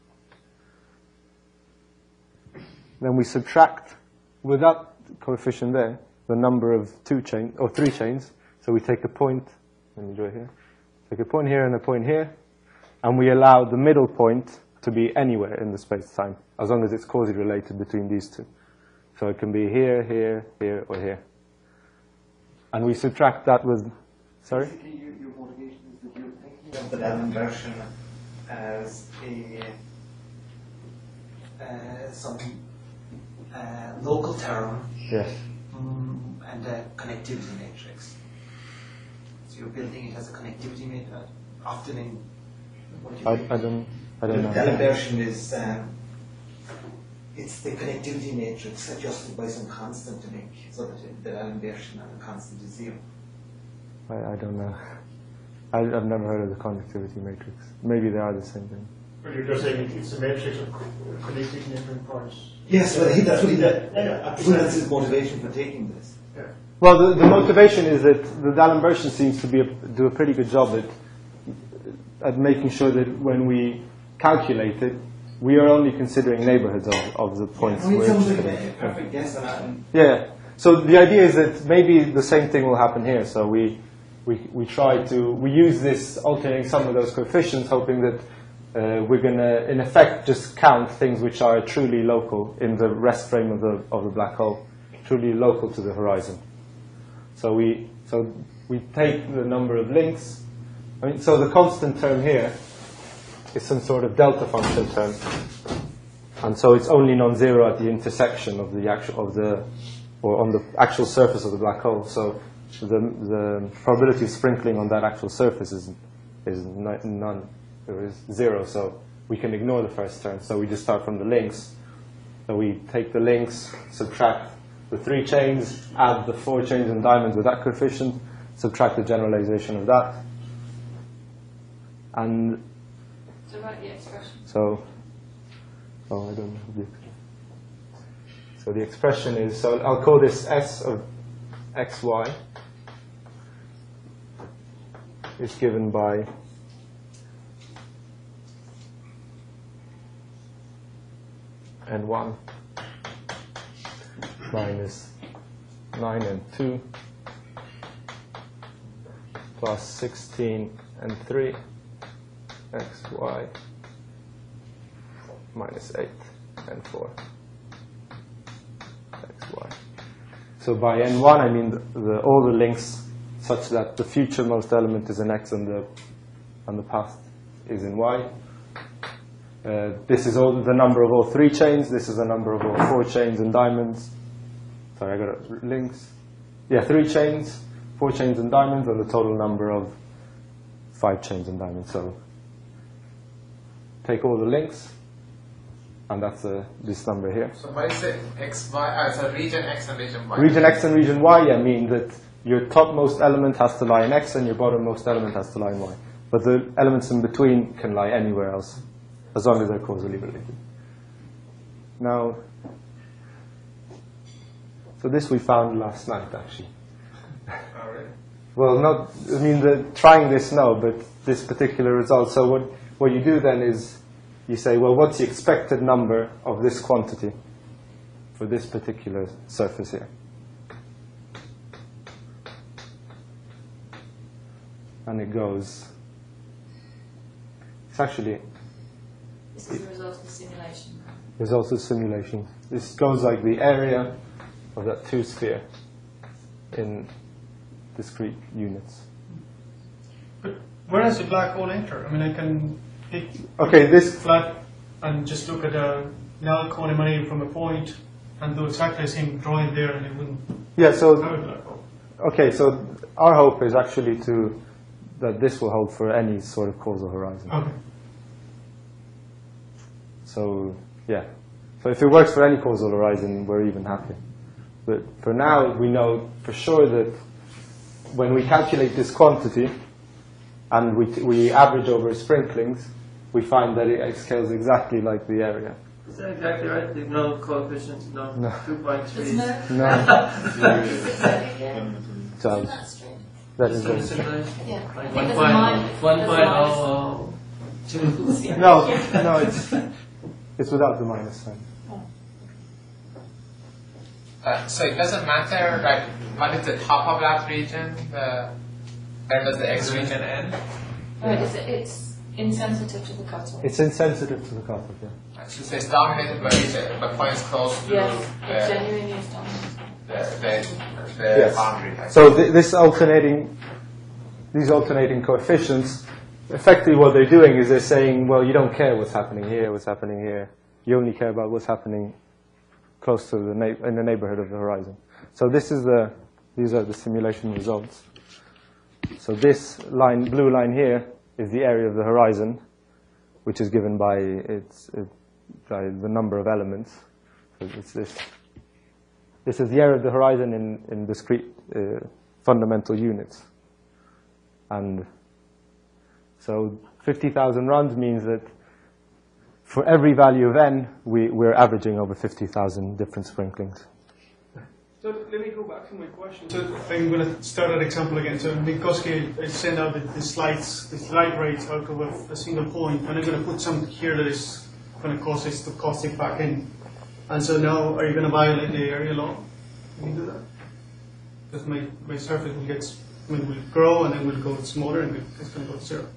then we subtract, with that coefficient there, the number of two chains, or three chains. So we take a point, let me draw it here, take a point here and a point here, and we allow the middle point to be anywhere in the space-time, as long as it's causally related between these two. So it can be here, here, here, or here. And we subtract that with, sorry? Basically, your, your motivation is that you're thinking of the Dallen-Version as a uh, some uh, local term Yes. mm, and a connectivity matrix. So you're building it as a connectivity matrix, often in what you I, think. I don't, I don't The know. Dallen-Version is um, it's the connectivity matrix adjusted by some constant to make so that the Dallen-Version and the constant is zero. I, I don't know. I, I've never heard of the conductivity matrix. Maybe they are the same thing. But you're just saying it's a matrix of connecting different points. Yes, well, he, that's what he did. Yeah, yeah, Well, absolutely. that's his motivation for taking this. Yeah. Well, the, the motivation is that the Dallen-Version seems to be a, do a pretty good job at, at making sure that when we calculate it, we are only considering neighborhoods of, of the points. I mean, it we're sounds like interested a in. perfect guess on that. And Yeah. So the idea is that maybe the same thing will happen here. So we we we try to we use this alternating sum of those coefficients, hoping that uh, we're going to, in effect, just count things which are truly local in the rest frame of the of the black hole, truly local to the horizon. So we so we take the number of links. I mean, so the constant term here is some sort of delta function term, and so it's only non-zero at the intersection of the actual of the or on the actual surface of the black hole. So the the probability of sprinkling on that actual surface is is none, or is zero. So we can ignore the first term. So we just start from the links. So we take the links, subtract the three chains, add the four chains in diamonds with that coefficient, subtract the generalization of that, and So write the expression. so, oh, I don't know the expression. So the expression is, so I'll call this S of xy is given by n one minus nine and two plus sixteen and three xy minus eight and four xy. So by n one I mean the, the, all the links such that the future-most element is in x and the, and the past is in y. Uh, this is all the number of all three chains. This is the number of all four chains in diamonds. Sorry, I got it. Links. Yeah, three chains, four chains in diamonds, and the total number of five chains in diamonds. So take all the links, and that's uh, this number here. So why is it x, y, uh, so region x and region y? Region x and region y, yeah, mean that your topmost element has to lie in x and your bottommost element has to lie in y. But the elements in between can lie anywhere else, as long as they're causally related. Now, so this we found last night, actually. Oh, really? Well, not, I mean, the, trying this, no, but this particular result. So what, what you do then is you say, well, what's the expected number of this quantity for this particular surface here? And it goes, it's actually, This is the result of the simulation. there's also simulation. This goes like the area of that two sphere in discrete units. But where does the black hole enter? I mean, I can pick Okay, this, flat and just look at a null cone emanating from a point and do exactly the same drawing there, and it wouldn't yeah, so, have a black hole. okay, so our hope is actually to, that this will hold for any sort of causal horizon. Okay. So, yeah. So if it works for any causal horizon, we're even happy. But for now, we know for sure that when we calculate this quantity and we, t we average over sprinklings, we find that it scales exactly like the area. Is that exactly right? There's no coefficient, no, No. two point There's three. no. No. Yeah. So That's true. that is it. Simulation? Yeah. I Like think one there's a point, minus- one there's a point minus. oh oh two. Yeah. No, no, it's, it's without the minus sign. Uh, so it doesn't matter, like, what is the top of that region? The, where does the x region end? No, it's, it's insensitive to the cutoff. It's insensitive to the cutoff, yeah. So it's dominated by region, but points close to Yes, it the, genuinely is dominant. the, the, the Yes. boundary. I So th this alternating, these alternating coefficients, effectively what they're doing is they're saying, well, you don't care what's happening here, what's happening here. You only care about what's happening close to the na in the neighborhood of the horizon. So this is the, these are the simulation results. So this line, blue line here, is the area of the horizon, which is given by its it, by the number of elements. So it's this. This is the area of the horizon in, in discrete uh, fundamental units. And so fifty thousand runs means that for every value of n, we, we're averaging over fifty thousand different sprinklings. So let me go back to my question. So I'm going to start that example again. So Minkowski, I send out the, the slides, the slide rates out of a, a single point, and I'm going to put something here that is going to cause a stochastic back in. And so now, are you going to violate the area law? Can you do that? Because my, my surface will get, I mean, will grow and then will go smaller and it's going to go to zero.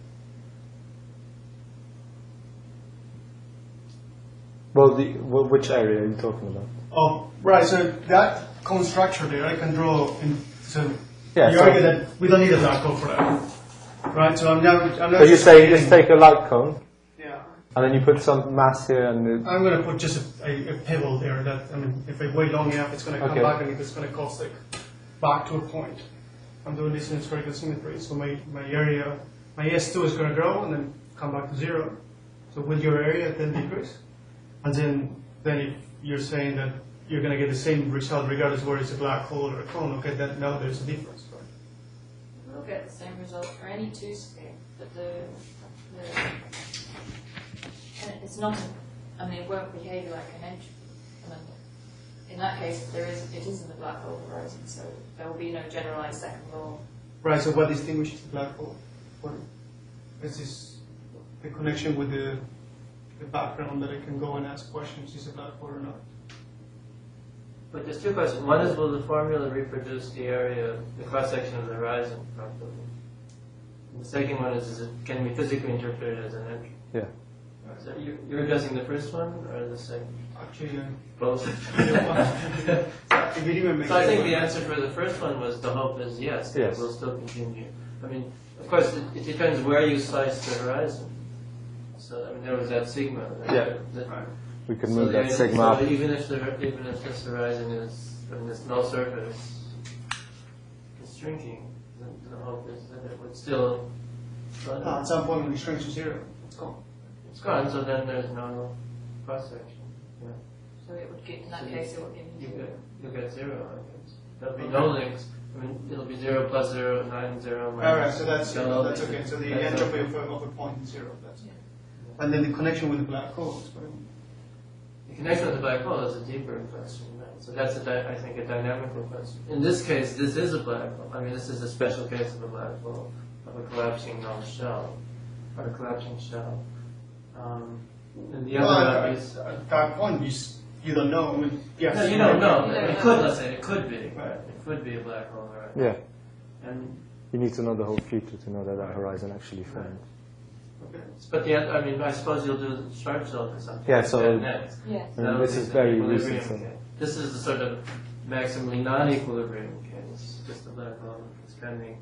Well, the, well, which area are you talking about? Oh, right. So that cone structure there, I can draw. In, so Yeah, you so- argue that we don't need a black hole for that, right? So I'm now. I'm now So you're saying just take a light cone, Yeah. And then you put some mass here, and it, I'm going to put just a, a, a pebble there that, I mean, if I wait long enough, it's going to come Okay. back and it's going to cosec back to a point. I'm doing this in spherical symmetry, so my, my area, my S two is going to grow and then come back to zero. So will your area then decrease? And then, then if you're saying that you're going to get the same result regardless of whether it's a black hole or a cone, okay, then now there's a difference, right? We'll get the same result for any two sphere, but the, the and it's not. I mean, it won't behave like an entropy. I mean, in that case, there is it isn't a black hole horizon, so there will be no generalized second law. Right, so what distinguishes the black hole? What, is this the connection with the, the background that I can go and ask questions, is it a black hole or not? But there's two questions. One is, will the formula reproduce the area, the cross-section of the horizon properly? And the second one is, is it, can we physically interpret it as an entropy? yeah. So you, you're addressing the first one or the second? Actually, uh, Both. it didn't even make So I think sense. the answer for the first one was the hope is yes, Yes. it will still continue. I mean, of course, it, it depends where you slice the horizon. So I mean, there was that sigma. Right? Yeah. That, We can so move the that idea- sigma so up. even if the even if this horizon is in this null surface is shrinking, the, the hope is that it would still. Ah, at some point when it shrinks to zero, it's gone. It's gone. So then there's no cross section. Yeah. So it would get in that So you- case, it would give You you. get you get zero. I guess there'll be no links. I mean, it'll be zero plus zero, nine zero minus. All right, so that's zero. that's okay. So the That's entropy okay. of a, of a point is zero. That's Yeah. and then the connection with the black hole is what I mean. The connection with the black hole is a deeper question, right? So that's, a di- I think, a dynamical question. In this case, this is a black hole. I mean, this is a special case of a black hole, of a collapsing null shell, or a collapsing shell. Um, and the Well, other at, is, at that point, you, s- you don't know. I mean, yes, no, you don't know. You don't It know. could, let's say, it could be, right? It could be a black hole, right? Yeah. And You need to know the whole future to know that that horizon actually formed. Okay. but the I mean, I suppose you'll do Schwarzschild or something. Yeah, like so- that next. Yeah. And That would this be is the very equilibrium recent. So. case. This is the sort of maximally non-equilibrium case, just a black hole expanding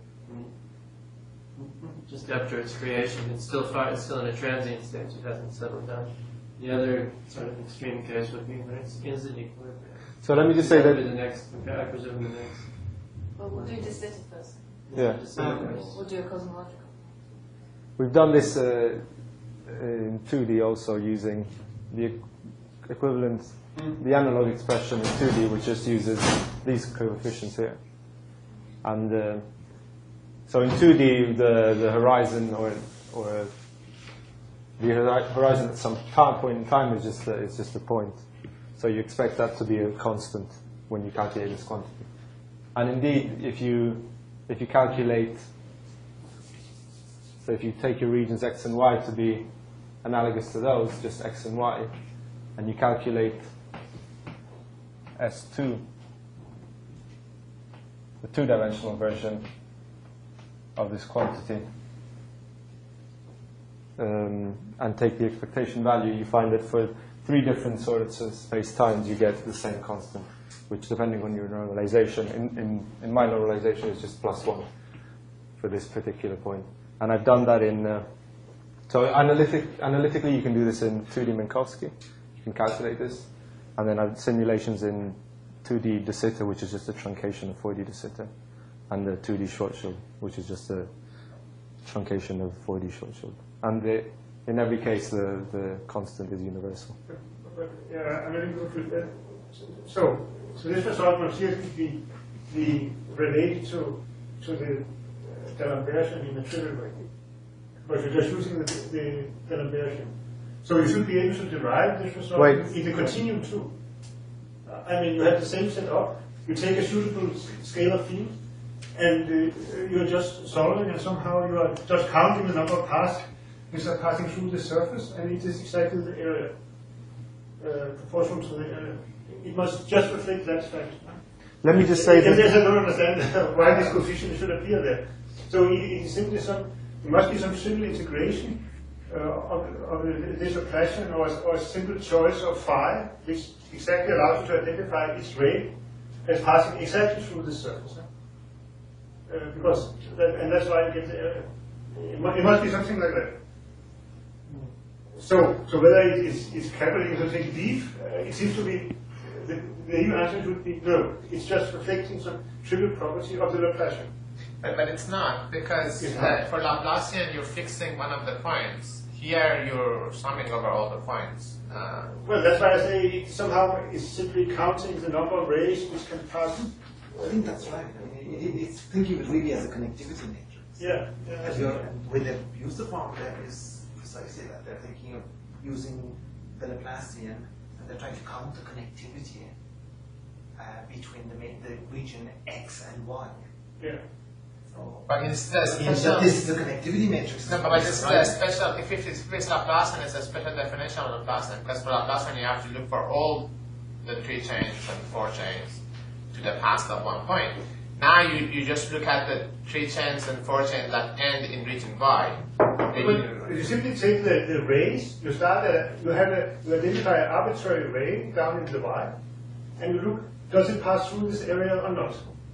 mm, just after its creation. It's still far, it's still in a transient state. It hasn't settled down. The other sort of extreme case would be when it's is in equilibrium. So let me just say That would be that, the next. I presume the next. Well, we'll do de Sitter first. yeah, We'll, we'll do a cosmological. we've done this uh, in two D also using the equivalent, the analog expression in two D, which just uses these coefficients here. And uh, so in two D, the, the horizon or or the hori- horizon at some time, point in time is just a, it's just a point. So you expect that to be a constant when you calculate this quantity. And indeed, if you if you calculate, so if you take your regions x and y to be analogous to those, just x and y, and you calculate S two, the two-dimensional version of this quantity, um, and take the expectation value, you find that for three different sorts of space-times you get the same constant, which depending on your normalization, in, in, in my normalization is just plus one for this particular point. And I've done that in, uh, so analytic, analytically you can do this in two D Minkowski, you can calculate this, and then I've simulations in two D de Sitter, which is just a truncation of four D de Sitter, and the two D Schwarzschild, which is just a truncation of four D Schwarzschild. And the, in every case, the, the constant is universal. But, yeah, I'm very confused. Uh, So, so this result must here be, be related to to the uh, D'Alembert in a trivial way, but you're just using the, the D'Alembert. So you should be able to derive this result Wait. in the continuum too. Uh, I mean, you have the same setup. You take a suitable s- scalar field, and uh, you're just solving, and somehow you are just counting the number of paths which are passing through the surface, and it is exactly the area uh, proportional to the area. It must just reflect that fact. Let me just say Yes, that. yes, I don't understand why this coefficient should appear there. So it, it is simply some, there must be some simple integration uh, of, of this oppression, or, or a simple choice of phi, which exactly allows you to identify its ray as passing exactly through the surface. Huh? Uh, because, that, and that's why you get the area. It, mu- it must be something like that. So, so whether it is it's capturing something deep, uh, it seems to be the, the even answer would be no. It's just reflecting some trivial property of the Laplacian. But, but it's not, because It's uh, not. for Laplacian you're fixing one of the points. Here you're summing over all the points. Uh, Well, that's why I say it somehow it's simply counting the number of rays which can pass. I think that's right. I mean, it, it, it's thinking of it really as a connectivity matrix. Yeah. yeah And you're- and when they use the formula is precisely that. They're thinking of using the Laplacian and they're trying to count the connectivity uh, between the, ma- the region X and Y. yeah. So, but it's the it means special. that this is the connectivity matrix. No, but it's the right? special. If it is if it's Laplacian, it's a special definition of Laplacian. Because for Laplacian, you have to look for all the three chains and four chains to the past of one point. Now you, you just look at the three chains and four chains that end in region Y. Then But you- you simply take the, the rays, you start at, you have a, you identify an arbitrary ray down in the Y, and you look, does it pass through this area or not?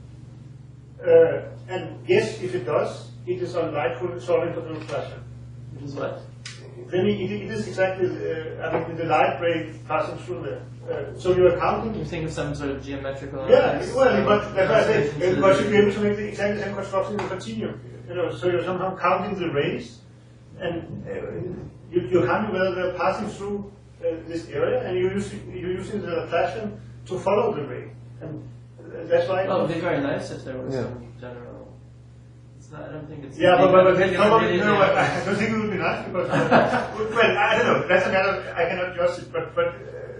Uh, and yes, if it does, it is unlikely solving for the Laplacian. Which is what? Then it, it is exactly, uh, I mean, the light ray passing through there. Uh, so you are counting. You think of some sort of geometrical. Yeah, well, but that's why I say, Translation to uh, but the- should be able to make the exactly the same construction in the continuum. You know, so you're somehow counting the rays, and uh, you, you're counting whether they're passing through uh, this area, and you're using, you're using the Laplacian to follow the ray. And uh, that's why. Well, it'd be very nice if there was Yeah. some general. It's not. I don't think it's. Yeah, but, but, but I then think probably, it's no, really- I I don't think it would be nice because, uh, well, I don't know, that's a matter, I cannot judge it, but, but, uh,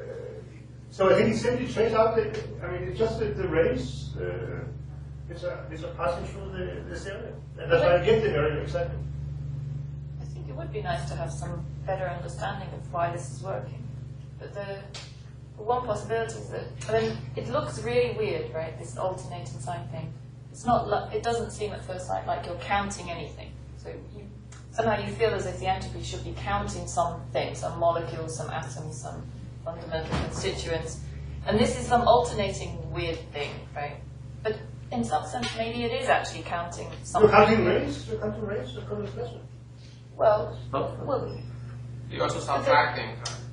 so I think it simply trace out the, I mean, it's just the, the rays, uh, it's a, it's a passing through the, this area, and that's why I get the area exactly. I think it would be nice to have some better understanding of why this is working. But the, the one possibility is that, I mean, it looks really weird, right, this alternating sign thing. It's not, li- it doesn't seem at first sight like you're counting anything. So you, somehow you feel as if the entropy should be counting something, some molecules, some atoms, some fundamental constituents. And this is some alternating weird thing, right? But in some sense, maybe it is actually counting You're something. counting rays, you're counting rays, you're counting Laplacian. Well, Both. well, you're also subtracting.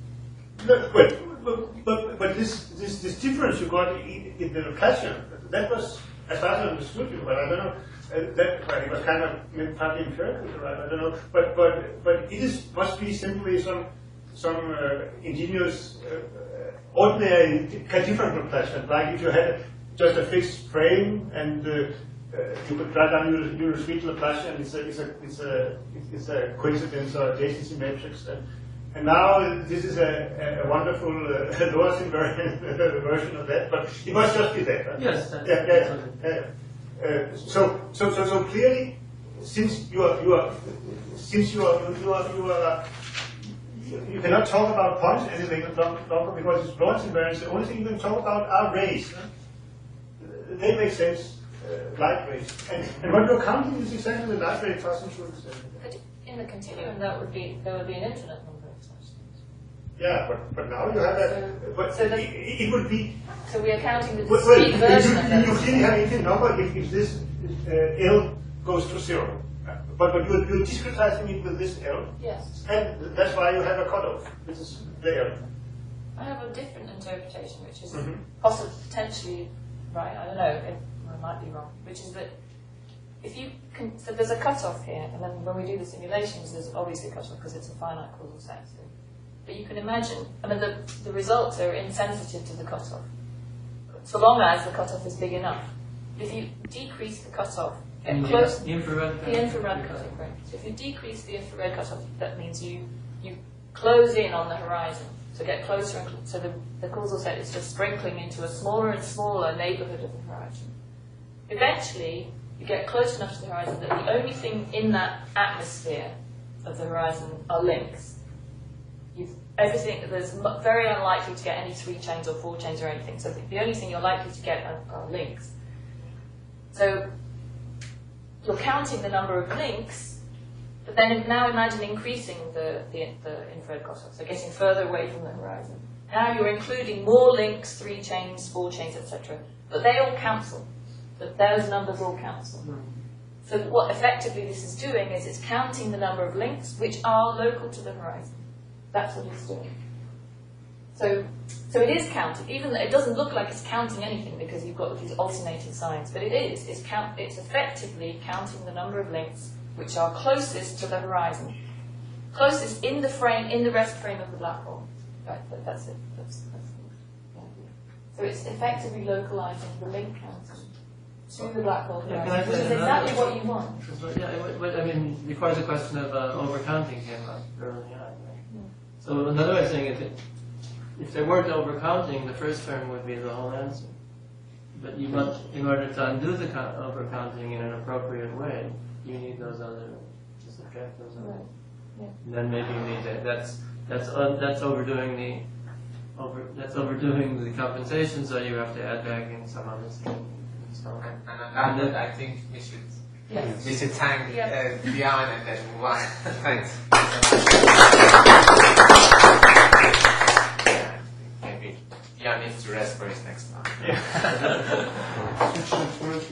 No, wait, but, but, but this, this, this difference you got in, in the Laplacian, that was, as far as I understood you, but I don't know, uh, that, well, it was kind of partly empirical, right? I don't know, but, but, but it is, must be simply some, some uh, ingenious, uh, uh, ordinary, different Laplacian, like if you had just a fixed frame and uh, uh, you could write down your, your sweet Laplacian, it's a, it's a, it's a, it's a coincidence or adjacency matrix. And, And now this is a, a wonderful uh, Lorentz invariant version of that, but it must just be that. Right? Yes, that's- yeah, yeah, that's yeah. Uh, so, so, so, so clearly, since you are, you are, since you are, you are, you are, you, you cannot talk about points anything longer because it's Lorentz invariance. The only thing you can talk about are rays. Huh? They make sense, uh, light rays, and, and what you're counting is exactly the light ray passing through the cell. but in the continuum, that would be there would be an infinite number of such things. Yeah, but, but now you have a, but So the- it, it would be, So we are counting the well, well, discrete version of you, you, you that. clearly have infinite number if, if this uh, L goes to zero. But, but you're, you're discretizing it with this L, Yes. and that's why you have a cutoff, which is there. I have a different interpretation, which is Mhm. possibly potentially right. I don't know. It, I might be wrong. Which is that if you can, so there's a cutoff here, and then when we do the simulations, there's obviously a cutoff because it's a finite causal set. So, but you can imagine. I mean, the the results are insensitive to the cutoff, so long as the cutoff is big enough. If you decrease the cutoff, get And the- close. The infrared. The infrared cutoff, right. So if you decrease the infrared cutoff, that means you you close in on the horizon. So get closer and cl- so the, the causal set is just sprinkling into a smaller and smaller neighborhood of the horizon. Eventually, you get close enough to the horizon that the only thing in that atmosphere of the horizon are links. You've, everything, there's mu- very unlikely to get any three chains or four chains or anything. So the, the only thing you're likely to get are, are links. So you're counting the number of links, but then now imagine increasing the, the, the infrared cutoff, so getting further away from the horizon. Now you're including more links, three chains, four chains, et cetera. But they all cancel. But those numbers all cancel. So what effectively this is doing is it's counting the number of links which are local to the horizon. That's what it's doing. So, so it is counting, even though it doesn't look like it's counting anything because you've got these alternating signs, but it is. It's, count, it's effectively counting the number of links which are closest to the horizon, closest in the frame, in the rest frame of the black hole. Right, but that's it. That's, that's the idea. So it's effectively localizing the link counting to the black hole Yeah, can I horizon, which say is another- exactly what you want. But yeah, it- but I mean, because the question of uh, overcounting came up early on. Right? Hmm. So another way of saying it, that if there weren't overcounting, the first term would be the whole answer. But you must, in order to undo the count, overcounting in an appropriate way, you need those other, to subtract those other. Right. Yeah. And then maybe you need that. That's that's uh, that's overdoing the over. That's overdoing the compensation. So you have to add back in some other thing. And so on. And, and on that note, I think we should Yes. we should thank Yeah. uh, Dion and then move on. Thanks. Maybe Dion needs to rest for his next one.